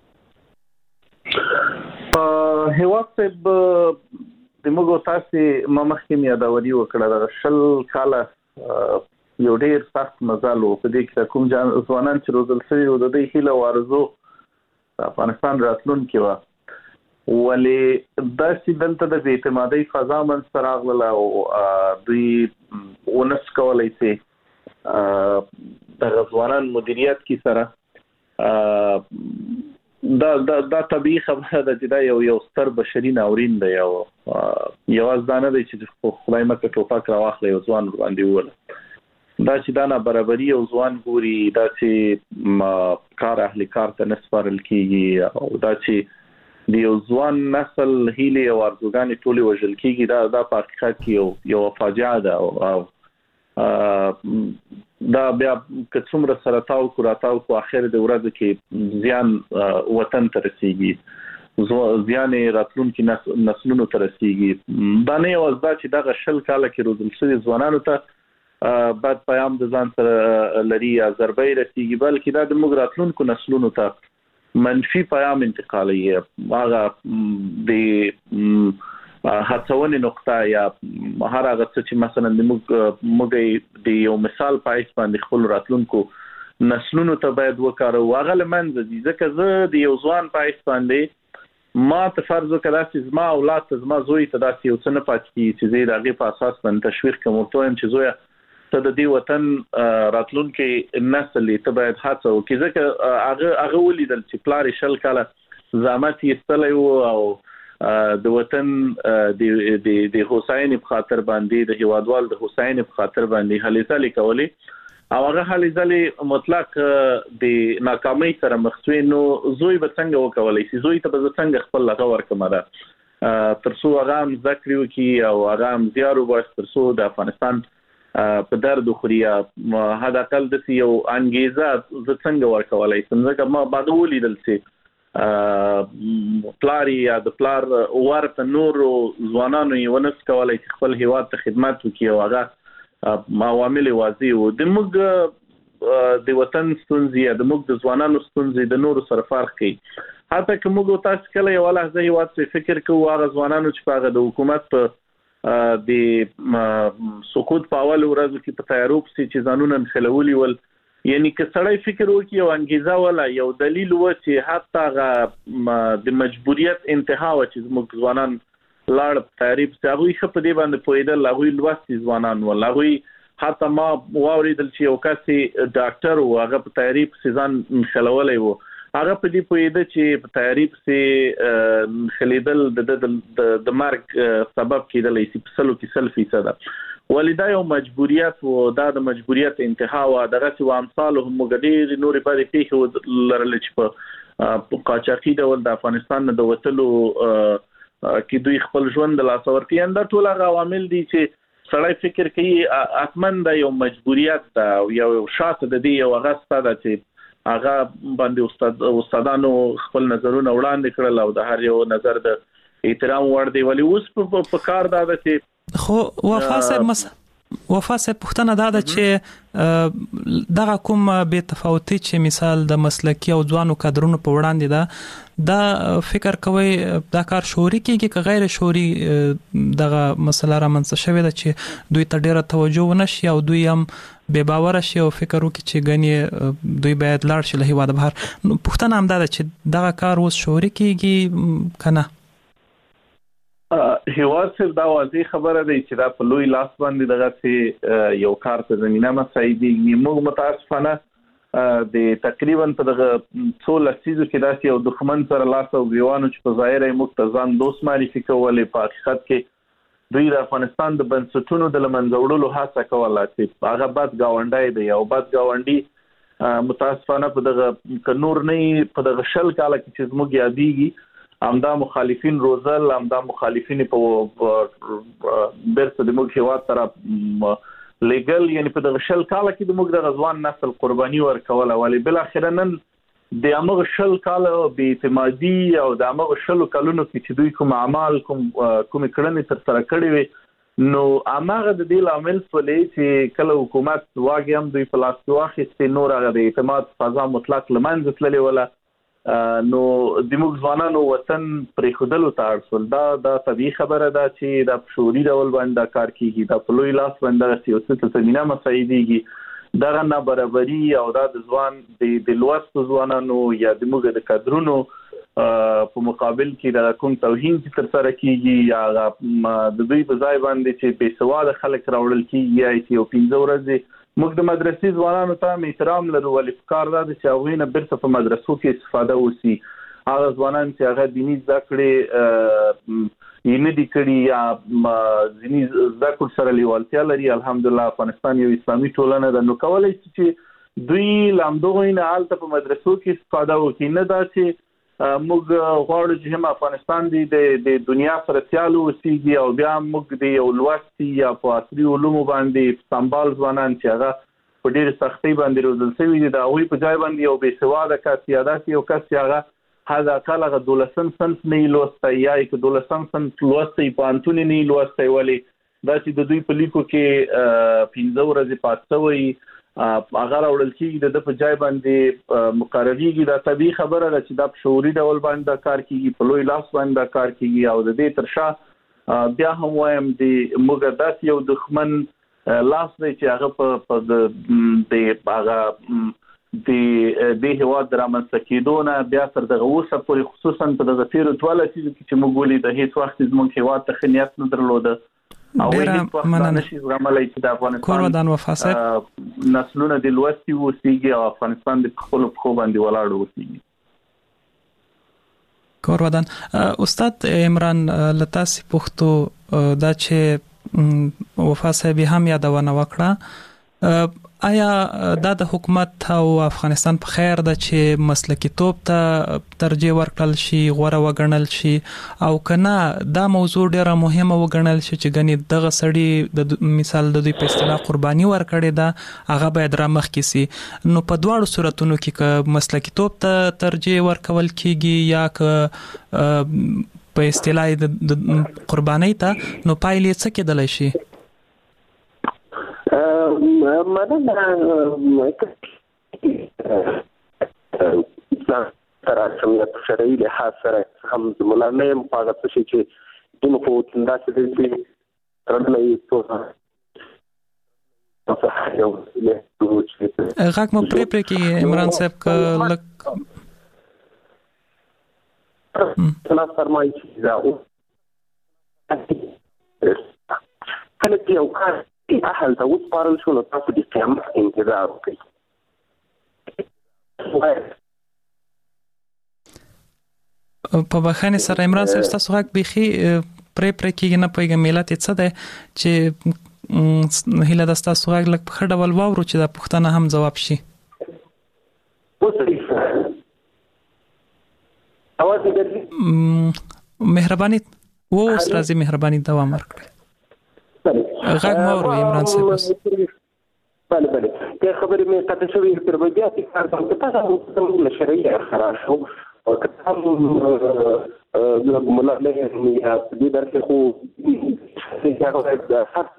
هیواد صاحب د موږ تاسې ما مخکې یادوري وکړه د شل کاله یو ډېر سخت مزل و، په دې کې کوم ځوانان چې روزل شوي وو د دوی هیله او آرزو د افغانستان راتلونکې وه، ولې داسې دلته د بې اعتمادۍ فضا منځته راغله او دوی ونس کولی چې دغه ځوانان مدیریت کې سره دا دا دا طبیعي خبره ده چې دا یو یو ستر بشري ناورین دی او یوازې دا نه دی چې خدای مکه ټوپک راواخلی یو ځوان باندې ووله، دا چې دا نابرابري یو ځوان ګوري، دا چې کار اهل کار ته نه سپارل کېږي او دا چې د یو ځوان نسل هیلې او ارزوګانې ټولې وژل کېږي، دا دا په حقیقت کې یو یو فاجعه ده او دا بیا که څومره سره تاو کو راتاو کو اخر د ورځې کې زیان وطن ته رسیږي، زیان راتلونکي نسلونو ته رسیږي. دا نه یوازې دا چې دغه شل کاله کې روزل شوي ځوانانو ته بد پیام د ځان سره لري یا ضربه رسیږي، بلکې دا د موږ راتلونکو نسلونو ته منفي پیام انتقالوي. هغه د هڅونې نقطه یا هر هغه څه چې مثلا د موږ موږ د یو مثال په حیث باندې خپل راتلونکو نسلونو ته باید وکارو، هغه له منځه ځي. ځکه زه د یو ځوان په حیث باندې ما ته فرض وکړه داسې زما اولاد ته زما زوی ته داسې یو څه نه پاتې کېږي چې زه یې د هغې په اساس باندې تشویق کړم، ورته وایم چې زویه ته د دې وطن راتلونکی نسل ته باید هڅه وکړي، ځکه هغه هغه ولیدل چې پلار یې شل کاله زحمت یې ایستلی و او د وطن د د هوساینې په خاطر باندې د هیوادوال د هوساینې په خاطر باندې هلې ځلې کولې او هغه هلې ځلې مطلق د ناکامۍ سره مخ شوی، نو زوی به څنګه وکولی شي؟ زوی ته به زه څنګه خپل هغه ورکړم ده تر څو هغه هم زده کړې وکړي او هغه هم زیار وباسي تر څو د افغانستان په درد وخوري. حد اقل داسې یو انګیزه زه څنګه ورکولی شم؟ ځکه ما بعد ولیدل چې پلار یا د پلار ورته نور ځوانانو یې ونس کولای چې خپل هیواد ته خدمت وکړي او هغه عوامل واضح وو. د موږ د وطن ستونزې د موږ د ځوانانو ستونزې د نورو سره فرق کوي. حتی که موږ تاسو کله یو لحظه هیواد څخه فکر کوو هغه ځوانانو چې په هغه د حکومت په د سقوط په اول ورځو کې په تیارو پسې چې ځانونه نښلولي ول، یعنی که سړی فکر وکړي او انګیزه ولا یو دلیل و چې حتی هغه د مجبوریت انتها و چې زموږ ځوانان لاړ تیاری پسې هغوی ښه په دې باندې پوهېدل، هغوی لوستي ځوانان ول، هغوی حتی ما واورېدل چې یو کس ډاکټر و هغه په تیاری پسې ځان نښلولی و، هغه په دې پوهېده چې په تیاری پسې نښلېدل د مرګ سبب کېدلی شي په سلو کې سل فیصده. ولې دا یو مجبوریت و، دا د مجبوریت انتها و. دغسې و امثالو هم موږ ډېرې نورې بدې پېښې لرلې چې په قاچاقي ډول د افغانستان نه د وتلو کې دوی خپل ژوند د لاسه ورکوي. دا ټول هغه عوامل دي چې سړی فکر کوي حتما دا یو مجبوریت ده او یو شاته د دې یو هغه سته ده چې هغه باندې استاد استادانو خپل نظرونه وړاندې کړل او د هر یو نظر د احترام وړ دی. ولې اوس په کار دا ده چې خو وفا صاحب مس وفا صاحب پوښتنه دا ده چې دغه کوم بې تفاوتي چې مثال د مسلکي او ځوانو کادرونو په وړاندې ده، دا فکر کوي دا کار شعوري کېږي که غیر شعوري دغه مسله رامنځته شوې ده چې دوی ته ډېره توجه ونه شي او دوی هم بې باوره شي او فکر وکړي چې ګنې دوی باید لاړ شي له هېواده بهر. پوښتنه همدا ده چې دغه کار اوس شعوري کېږي که نه؟ هیواد صرف دا واضح خبره دی چې دا په لوی لاس باندې دغه یو کار ته زمینه مساعدېږي. موږ متاسفانه د تقریبا په دغه څو لسیزو کې داسې یو دښمن سره لاس او ګریوانو چې په ظاهر یې موږ ته ځان دوست معرفي کولې، په حقیقت کې دوی د افغانستان د بنسټونو د له منځه وړلو هڅه کوله چې هغه بد ګاونډی دی او بد ګاونډي متاسفانه په دغه که نور نه په دغه شل کاله کې چې زموږ یادېږي همدا مخالفین روزل، همدا مخالفین په برسه د موږ هیواد سره لګل، یعنی په دغه شل کاله کې د موږ د ځوان نسل قرباني ورکوله. ولې بالاخره نن د هغه شل کاله بې اعتمادي او د هغه شلو کلونو کې چې دوی کوم اعمال کوم کوم کړنې تر سره کړې وي، نو هغه د دې لامل سولې چې کله حکومت واګي هم دوی په لاس واخیستې، نور هغه د اعتماد فضا مطلق لمنځه تللې وله، نو د موږ ځوانانو وطن پرېښودلو ته اړ شول. دا دا طبیعي خبره ده چې دا په شعوري ډول باندې دا کار کېږي، دا په لوی لاس باندې دغسې یو څه ته زمینه مساعدېږي. دغه نابرابري او دا د ځوان د لوستو ځوانانو یا د موږ د کادرونو په مقابل کې دا کوم توهین چې ترسره کېږي یا د دوی په ځای باندې چې بې سواده خلک راوړل کېږي یا چې یو پنځه ورځې موږ د مدرسې ځوانانو ته هم احترام لرو، ولې پکار دا ده چې هغوی نه بیرته په مدرسو کې استفاده وشي. هغه ځوانان چې هغه دیني زده کړې یې نه دي کړي یا ځینې زده کړو سره لیوالتیا لري، الحمدلله افغانستان یو اسلامي ټولنه ده، نو کولی شي چې دوی له همدغوی نه هلته په مدرسو کې استفاده وکړي. نه دا چې موږ غواړو چې هم افغانستان دی د دنیا سره سیال اوسېږي او بیا موږ د یو لوستي یا په عصري علومو باندې سمبال ځوانان چې هغه په ډېرې سختۍ باندې روزل شوي دي، د هغوی په ځای باندې یو بې سواده کس یا داسې یو کس چې هغه حد اقل هغه دولسم صنف نه یې لوستی یا یې که دولسم صنف لوستی پوهنتون یې نه یې لوستی، ولې دا چې د دوی په لیکو کې پنځه ورځې پات شوی هغه راوړل کېږي د ده په ځای باندې مقرریږي. دا طبیعي خبره ده چې دا په شعوري ډول باندې دا کار کېږي، په لوی لاس باندې دا کار کېږي او د دې تر شا بیا هم وایم د موږ داسې یو دښمن لاس دی چې هغه په د هغه د دې هېواد د رامنځته کېدو نه بیا تر دغه اوسه پورې خصوصا په دغه تېرو دوه لسیزو کې چې موږ ولیده هېڅ وخت زموږ هېواد ته ښه نیت نه درلوده او هېڅ وخت دا نشي زغملی چې د افغانستان نسلونه د لوستي اوسېږي او افغانستان د خپلو پښو باندې ولاړ اوسېږي. کورودان استاد عمران له تاسې پوښتو دا چې وفا صاحب هم یادونه وکړه، آیا دا د حکومت او افغانستان په خیر ده چې مسلکی توپ ته ترجیح ورکړل شي، غوړه وګڼل شي، او کنه دا موضوع ډیره مهمه وګڼل شي چې غني دغه سړی د مثال د دوی په اصطلاح قرباني ورکړي ده هغه باید را مخ کی سي. نو په دواړو صورتونو کې ک مسلکی توپ ته ترجیح ورکول کیږي یا ک په اصطلاح د قرباني ته، نو پایلې څه کېدلی شي؟ مننه. سره سمت شرعي لحاظ سره هم زموږ نه په هغه څه چې دغه په تنداسه دي چې ترنه ټول غاک مو پرې پرې کې عمران صاحب ک لک څنګه فرمایي چې دا او کله چې یو کار اهل ته وسپارل شو نو تاسو د قیامت انتظار وکړئ. په بخښنې سره عمران صاحب تاسو غاک بيخي پرې پرې کې نه پوهیږم ملت څه ده چې هیله د تاسو غاک لک په خړه ول واورو چې دا پښتنه هم جواب شي. مهرباني و اوس راځي مهرباني دوام ورکړئ. غږ مورو عمران صاحب. بله بله که خبرې مې قطع شوې تر بیا چې کار کوم ته تاسو له شرعي خراب شو او که هم د مولا له یا دې درته خو چې هغه د خاص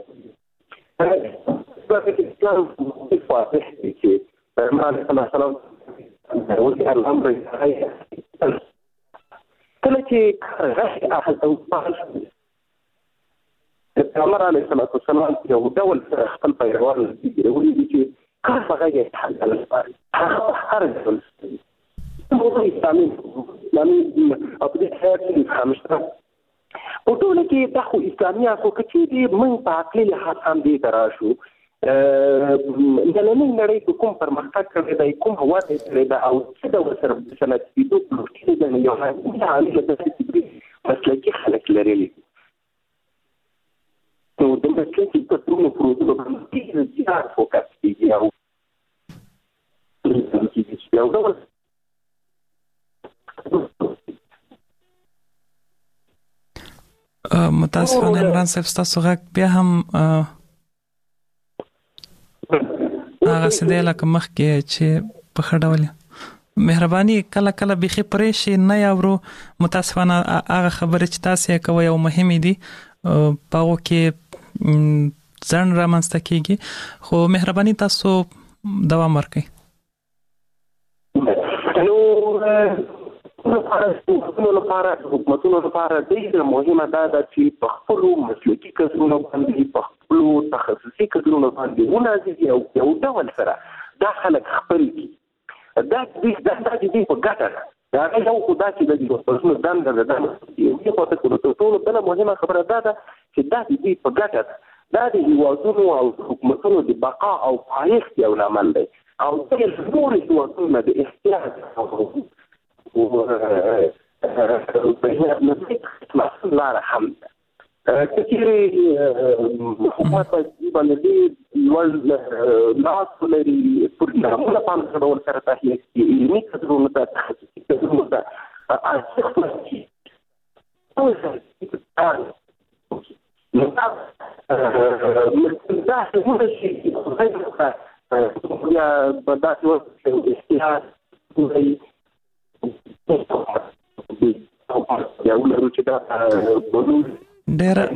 په کې اسلام په فاتح کې پیغمبر صلی الله علیه وسلم ولې الامر کله چې راځي اخذ او پاس پیغمبر علیه الصلاۃ والسلام یو ډول خپل پیروان ولې چې کار هغه حل هغه هر ډول موضوع اسلامي اسلامي په دې حالت کې خامشته او ټول کې د خو اسلامي اسو کې چې موږ په عقلي لحاظ هم دې تراشو نننۍ نړۍ په کوم پرمختګ کړی دی، کوم هوا دی کړی دی او څه ډول سره د صنعت کېدو پلوټې دی یو عامل د مسلکي خلک لري. نو د مسلکي په ټولو پروژو باندې زیات فوکس کیږي او یو ډول متاسفانه عمران صاحب تاسو غږ بیا هم هغه سده لکه مخکې چې په خډول مهرباني کله کله بيخي پرې شي نه یاورو. متاسفانه هغه خبره چې تاسو کوي او مهمه دي پاو کې ځان را منځته کیږي، خو مهرباني تاسو دوام ورکړئ. نو لپاره حکومتونو لپاره ډېر مهمه ده چې په خپل مسلکي کسونو باندې په خپل تخصصي کسونو باندې ونازي او یو ډول سره دا خلک خپل کی دا دې دا دې په ګټه ده دا یو خدای چې د دې په څیر دند ده دا یو په تاسو ته ټول بل مهمه خبره ده چې دا دې په ګټه ده دا د هیوادونو او حکومتونو د بقا او پایښت یو لامل دی او د نور هیوادونو د احتیاط او لاره هم کچېرې حکومت باندې لوړ لاس لري پروګرامونه باندې ډول سره تحلیل کوي علمي کسرونه ته تخصصي کسرونه ته ارزښت ورکړي او نو دا دا څه شي یا بدات ورته احتیاط کوي یا ولرو چې دا ډېر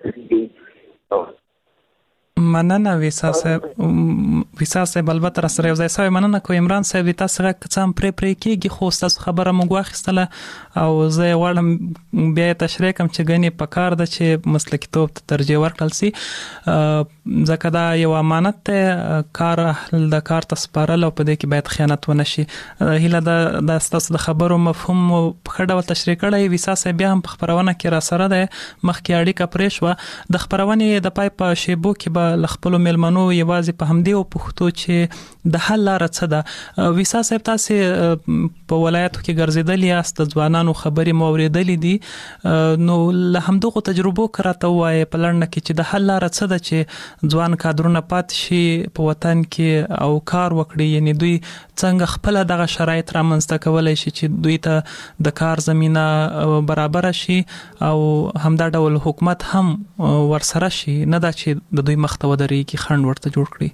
مننه ویسا صاحب ویسا صاحب البته را سره یو ځای سوی مننه کوم عمران صاحب تاسو غږ کڅم پرې پرې کېږي خو تاسو خبره موږ واخیستله او زه غواړم بیا تشریح کوم چې غني په کار ده چې مسلکي توپ ته ترجیح ورکړل سي ځکه دا یو امانت ته کار د کار تسپارل او په دې کې باید خیانت ونه شي. هیله د تاسو د خبرو مفهوم په خړه ول تشریح کړی ویسا صاحب بیا هم په خبرونه کې را سره ده مخکې اړیکه پرې شو د خبرونه د پای په شیبو کې به خپل ملمنو یوازې یوازې په همدې او پښتو چې د حل لار څه ده. ویسا صاحب تاسو په ولایتو کې ګرځیدلی یاست، د ځوانانو خبرې مو اورېدلې دي، نو له همدغه تجربو کراته وایي په لړنه کې چې د حل لار څه ده چې ځوان کادرونه پات شي په وطن کې او کار وکړي، یعنی دوی څنګه خپل دغه شرایط رامنځته کولای شي چې دوی ته د کار زمينه برابر شي او همدا ډول حکومت هم ورسره شي، نه دا چې د دوی مخته ودرېږي خنډ ورته جوړ کړي.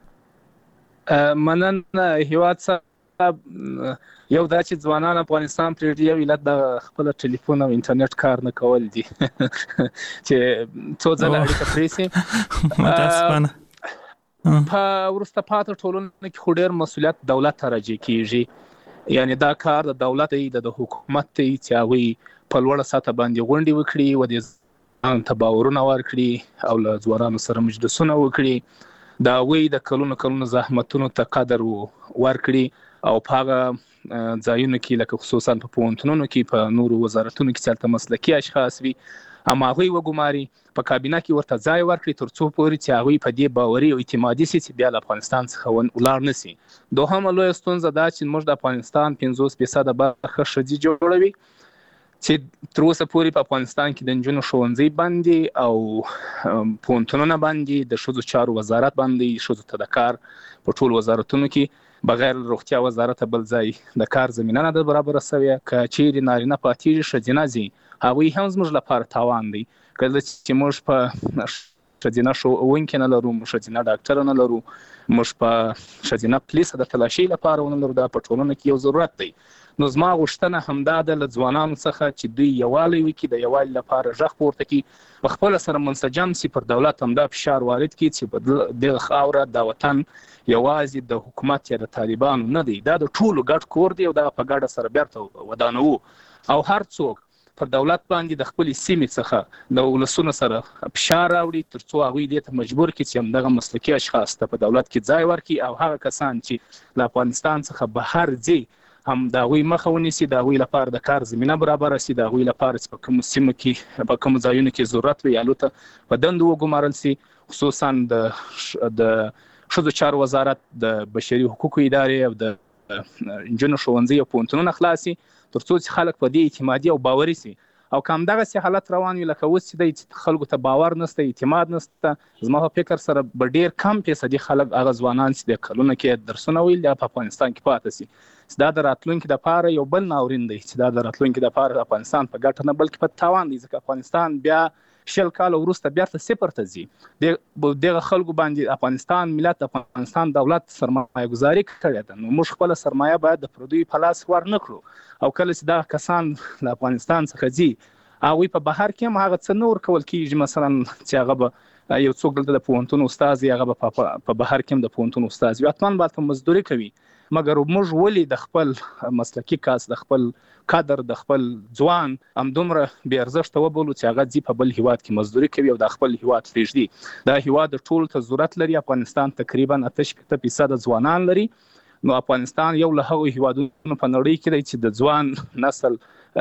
منن هیواد صاحب یو دا چې ځوانان افغانستان پرې یو علت د خپل ټلیفون او انټرنیټ کار نه کول دي چې څو ځله اړیکه پرې سي. متاسفانه په ورسته پاتې ټولنه کې خو ډېر مسؤلیت دولت ته راجع کیږي، یعنی دا کار د دولت دی، د حکومت دی چې هغوی په لوړه سطح باندې غونډې وکړي و د ځوانانو ته باورونه ورکړي او له ځوانانو سره مجلسونه وکړي، د هغوی د کلونو کلونو زحمتونو ته قدر ورکړي او په هغه ځایونو کې لکه خصوصا په پوهنتونونو کې په نورو وزارتونو کې چې هلته مسلکي اشخاص وي اما هغوی وګماري، په کابینه کې ورته ځای ورکړي تر څو پورې چې هغوی په دې باوري او اعتمادي سي چې بیا له افغانستان څخه ولاړ نه سي. دوهمه لویه ستونزه دا چې موږ د افغانستان پنځوس فیصده برخه ښځې جوړوي چې تر اوسه پورې په افغانستان کې د نجونو ښوونځي باندې او پوهنتونونه باندې د ښځو چارو وزارت باندې ښځو ته د کار په ټول وزارتونو کې بغیر روغتیا وزارت بل ځای د کار زمینه نه برابر شوی، که چیرې نارینه پاتېږي ښځینه ځي هغوی هم زموږ لپاره تاوان دی. کله چې موږ په ښځینه ښوونکي نه لرو، ښځینه ډاکټره نه لرو، موږ په ښځینه پولیسه د تلاشۍ لپاره ونه لرو، دا په ټولنه کې یو ضرورت دی. نو زما غوښتنه همدا ده له ځوانانو څخه چې دوی یووالی وکړي، د یووالي لپاره غږ پورته کړي، په خپله سره منسجم سي، پر دولت همدا فشار وارد کړي چې په دغه خاوره دا وطن یوازې د حکومت یا د طالبانو نه دی، دا د ټولو ګډ کور دی او دا په ګډه سره بیرته ودانوو او هر څوک پر دولت باندې د خپل سیمې څخه د ولسونو سره فشار راوړي تر څو هغوی دې ته مجبور کړي چې همدغه مسلکي اشخاص ته په دولت کې ځای ورکړي او هغه کسان چې له افغانستان څخه بهر ځي هم د هغوی مخه ونیسي، د هغوی لپاره د کار زمینه برابره سي، د هغوی لپاره چې په کومو سیمو کې په کومو ځایونو کې ضرورت وي هلته په دندو وګمارل سي، خصوصا د د ښځو چارو وزارت، د بشري حقوقو ادارې او د نجونو ښوونځي او پوهنتونونه خلاص سي تر څو چې خلک په دې اعتمادي او باوري سي. او که همدغسې حالت روان وي لکه اوس چې دی چې خلکو ته باور نشته، اعتماد نشته، زما په فکر سره به ډېر کم فیصدي خلک هغه ځوانان چې د کلونو کې درسونه ویل یا په افغانستان کې پاتې سي، چې دا د راتلونکي دپاره یو بل ناورین دی چې دا د راتلونکي دپاره د افغانستان په ګټه نه بلکې په تاوان دی، ځکه افغانستان بیا شل کال وروسته بیرته صفر ته ځي. دغه خلکو باندې افغانستان ملت افغانستان دولت سرمایه گذاري کړې ده، نو موږ خپله سرمایه باید د پردیو په لاس ور نه کړو او کله چې دغه کسان له افغانستان څخه ځي هغوی په بهر کې هم هغه څه نه ورکول کېږي، مثلا چې هغه به یو څوک دلته د پوهنتون استاد وي هغه به په بهر کې هم د پوهنتون استاد وي، حتما به هلته مزدوري کوي، مګر موږ ولې د خپل مسلکي کس د خپل کادر د خپل ځوان همدومره بې ارزښته وبولو چې هغه ځي په بل هیواد کې مزدوري کوي او د خپل هیواد پرېږدي؟ دا هیواد ټولو ته ضرورت لري، افغانستان تقریبا اته شپېته فیصده ځوانان لري، نو افغانستان یو له هغو هیوادونو په نړۍ کې دی چې د ځوان نسل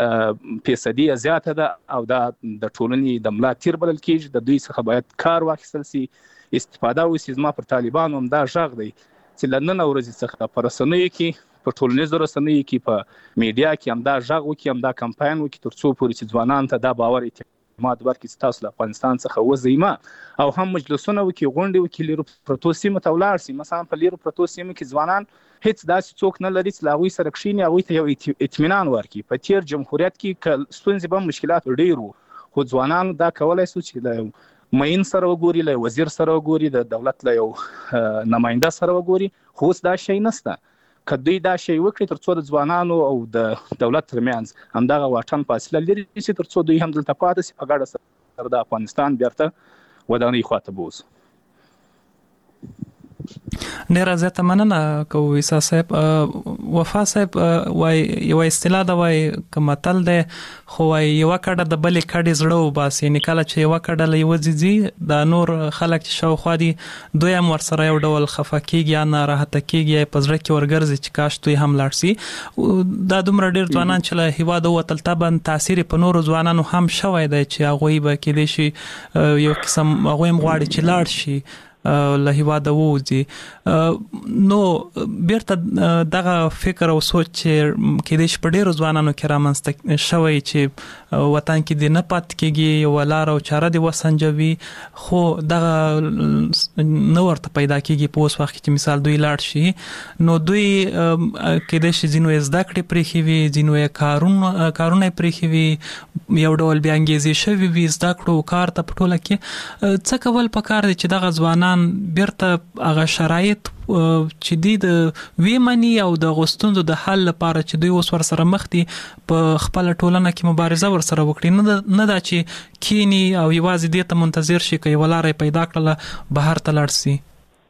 فیصدي زیاته ده او دا د ټولنې د ملا تیر بلل کېږي، د دوی څخه باید کار واخیستل سي، استفاده وسي. زما پر طالبانو هم دا غږ دی چې له نن ورځې څخه په رسنیو کې، په ټولنیزو رسنیو کې، په میډیا کې همدا غږ وکړي، همدا کمپاین وکړي تر څو پورې چې ځوانانو ته دا باور اعتماد ورکړي چې تاسو له افغانستان څخه وځئ مه، او هم مجلسونه وکړي، غونډې وکړي، لیرو پرتو سیمو ته ولاړ سي. مثلا په لیرو پرتو سیمو کې ځوانان هیڅ داسې څوک نه لري چې له هغوی سره کښېني هغوی ته یو اطمینان ورکړي. په تېر جمهوریت کې که ستونزې به مشکلات ډېر وو، خو ځوانانو دا کولی سو چې له معین سره وګوري، له وزیر سره وګوري، د دولت له یو نماینده سره وګوري، خو اوس دا شی نشته. که دوی دا شی وکړي تر څو د ځوانانو او د دولت ترمنځ همدغه واټن فاصله لرې شي، تر څو دوی هم دلته پاتې سي، په ګډه سره د افغانستان بیرته ودانۍ خواته بوځو. ډیره زیاته مننه کوو عیسی صاحب. وفا صاحب وای یو اصطلاح ده، وای کمتل ده خو وای یو کډه د بلې کډې زړه وباسي، یعنې کله چې یو کډه له یوه ځي د نور خلک چې شاوخوا دي دوی هم ورسره یو ډول خفه کېږي یا ناراحته کېږي یا په زړه کې ورګرځي چې کاش دوی هم لاړ سي. دا دومره ډېر ځوانان چې له هېواده ووتل طبعا تاثیر په نورو ځوانانو هم شوی دی چې هغوی به کېدای شي یو قسم هغوی هم غواړي چې لاړ شي له هیواده ووځي نو بیرته دغه فکر او سوچ چې کې د شپډېرو ځوانانو کې رامنځته شوی چې وطن کې د نه پات کېږي یو لار او چاره دی وسنجوي خو دغه نو ورته پیدا کېږي په اوس وخت کې مثال دوی لاړ شي نو دوی کې د شي ځینو زده کړې پرېښې وي ځینو یې کارونه کارونه پرېښې وي یو ډول بیا انګیزې شوي وي زده کړو کار ته په ټوله کې څه کول پکار دي چې دغه ځوانان بیرته هغه شرایط چې دی د ویمني او د غوستونو د حل لپاره چې دوی اوس ور سره مخ دي په خپل ټولنه کې مبارزه ور سره وکړي نه دا چې کینی او یوازې دې ته منتظر شي کوي ولاره پیدا کړله بهر ته لاړ شي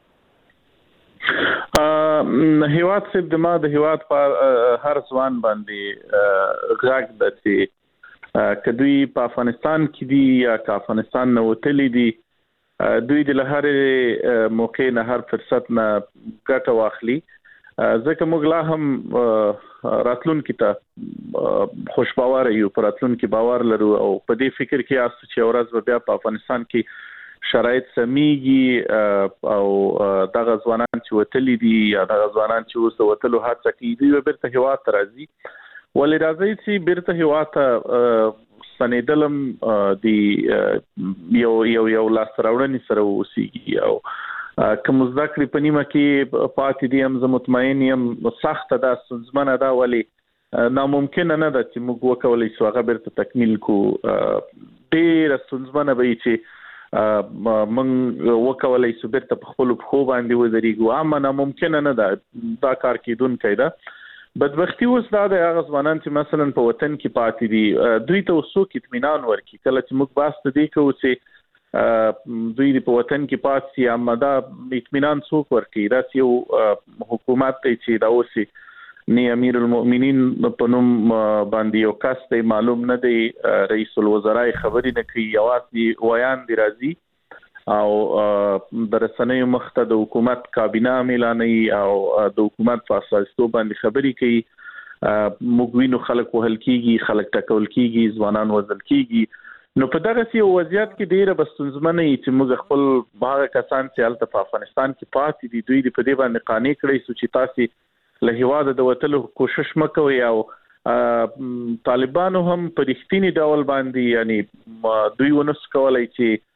هیواد سب د ما د هیواد په هر ځوان باندې غږ د چې کدوې په افغانستان کې دي یا که افغانستان نه وتلی دي دوی د لهر موقع نه هر فرصت نه ګټه واخلي ځکه موږ لا هم راتلونکي ته خوشباور یو پر راتلونکي باور لرو او په دې فکر کې اس چې ورځ بیا په افغانستان کې شرایط سميږي او دغه ځوانان چې وتلی دي یا دغه ځوانان چې اوس وتلو هڅه کوي دوی بیرته هیواد ته راځي ولې راځي چې بیرته هیواد ته سنیدلم دی یو یو یو لاس راوړنې سره وسیږي او کوم ذکر په نیمه کې پاتې دي هم زه مطمئن یم سخت ده سنځمنه ده ولې ناممکن نه ده چې موږ وکولای شو هغه بیرته تکمیل کو ډېر سنځمنه به چې من وکولای شو بیرته په خپل خو باندې ودرېږو اما ناممکن نه ده دا کار کیدونکی ده بدبختی اوس دا د هغه ځوانان چې مثلا په وطن کې پاتې دي دوی ته څوک اطمینان ورکړي کله چې موږ باسط دي کوو چې دوی په وطن کې پاتې دي اما دا اطمینان څوک ورکړي دا یو حکومت ته چې دا اوسي نه امیر المؤمنین په نوم باندې یو کس دی معلوم نه دی رئیس الوزرا خبرې نه کوي یوازې ویان دی راځي او د رسنیو مخته د حکومت کابینه اعلانوي او د حکومت په اساس باندې خبرې کوي موږ وینو خلک وهل کیږي خلک ټکول کیږي ځوانان وزل کیږي نو په دغه سی وضعیت کې ډیره بستونزمنه چې موږ خپل باغ کسان چې الته په افغانستان کې پاتې دي دوی په دې باندې قانع کړی سو چې تاسو له هیواده د وتلو کوشش مکوي او طالبانو هم په رښتینی ډول باندې یعنی دوی ونس کولای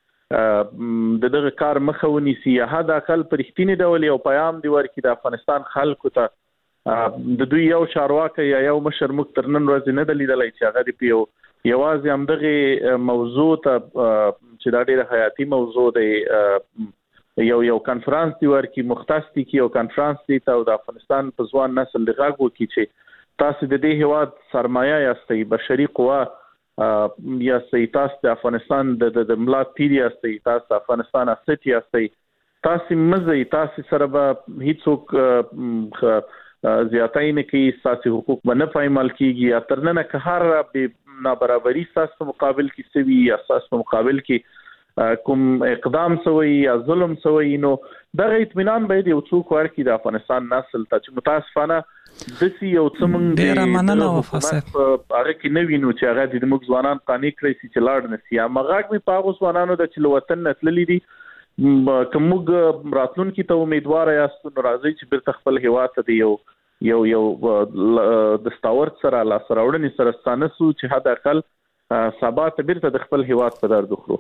چې د دغه کار مخه ونیسي یا حد اقل په رښتینی ډول یو پیغام دی ورکړي د افغانستان خلکو ته د دوی یو چارواکي یا یو مشر مخترنن ورځ نه دلیدلای چې هغه دی یو یوازې هم دغه موضوع ته چې دا ډیره حیاتي موضوع دی یو یو کانفرنس دی ورکی مختص دی کی یو کانفرنس دی ته د افغانستان په ځوان نسل لغږ وکي چې تاسو د دې هواد سرمایه یاستئ بشري قوا یاستئ تاسو د افغانستان د د ملا پیر یاستئ تاسو د افغانستان اسټ یاستئ تاسو مزه تاسو سره به هیڅوک زیاتای نه کوي اساسي حقوق باندې پایمال کیږي اترنه که هر به نابرابري اساس مقابل کې سوي اساس مقابل کې کوم اقدام سوی یا ظلم سوی نو دغه اطمینان باید یو څوک ورکړي د افغانستان نسل ته چې متاسفانه د سی یو څمن ډیر مننه وفاسه هغه کې نو وینو چې هغه د موږ ځوانان قانع کړی چې لاړ نسی یا مغاک می پاغو ځوانانو د چلو وطن نسللی دي کومګ راتلون کی ته امیدوار یاست نو راځي چې بیرته خپل هیواد ته دی یو یو یو د ستاورت سره لا سره وړنی سره ستانسو چې حد اقل سبا ته بیرته د خپل هیواد په درد خورو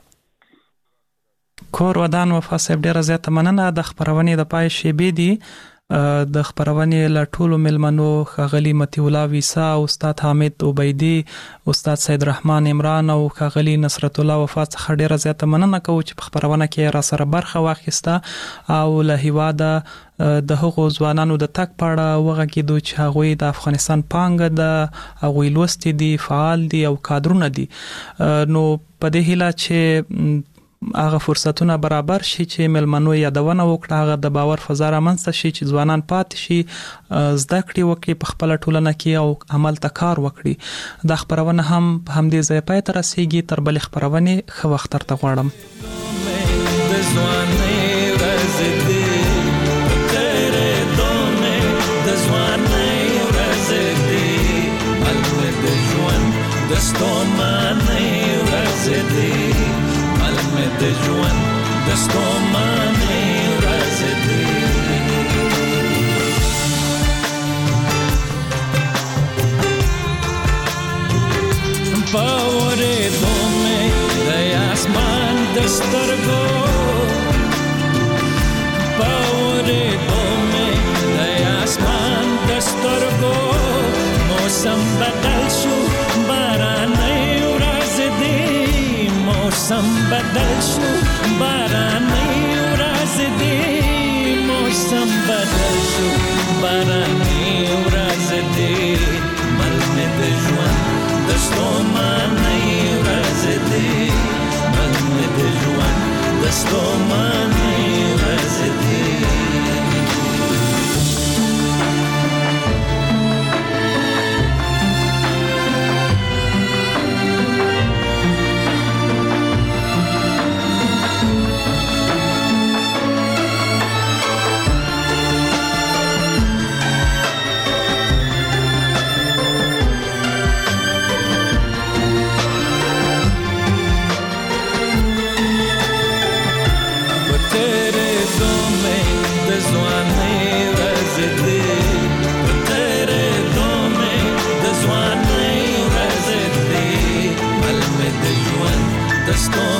کور ودان وفاسه ډیره زیاته مننه د خبرونې د پای شیبې دی د خبرونې له ټولو ملمنو خغلی متی الله ویسا استاد حامد عبیدی استاد سید رحمان عمران او خغلی نصرت الله وفات څخه ډیره زیاته مننه کوم چې په خبرونه کې را سره برخه واخیسته او له هیواده د هغو ځوانانو د تک پاړه وغه کې دوی چې هغه د افغانستان پانګه د هغه لوستي دي فعال دي او کادرونه دي نو په دې هیله چې هغه فرصتونه برابر شي چې ملمنو یادونه وکړه هغه د باور فضا رامنځته شي چې ځوانان پاتې شي زده کړې وکړي په خپل ټولنه کې او عمل ته کار وکړي دا خبرونه هم په همدې ځای پای ته رسیږي تر بل خبرونه خو وخت تر غواړم د ژوند دستومانه ورځ دې باورې دومې د اسمان دسترګو باورې دومې د اسمان دسترګو موسم بدل شو بارانې ورځ دې موسم بدل شو بارانې ورځ دې موسم بدل شو بارانې ورځ دې مل مې د ژوند دستومانه ورځ دې مل مې د ژوند دستومانه ورځ دې Stone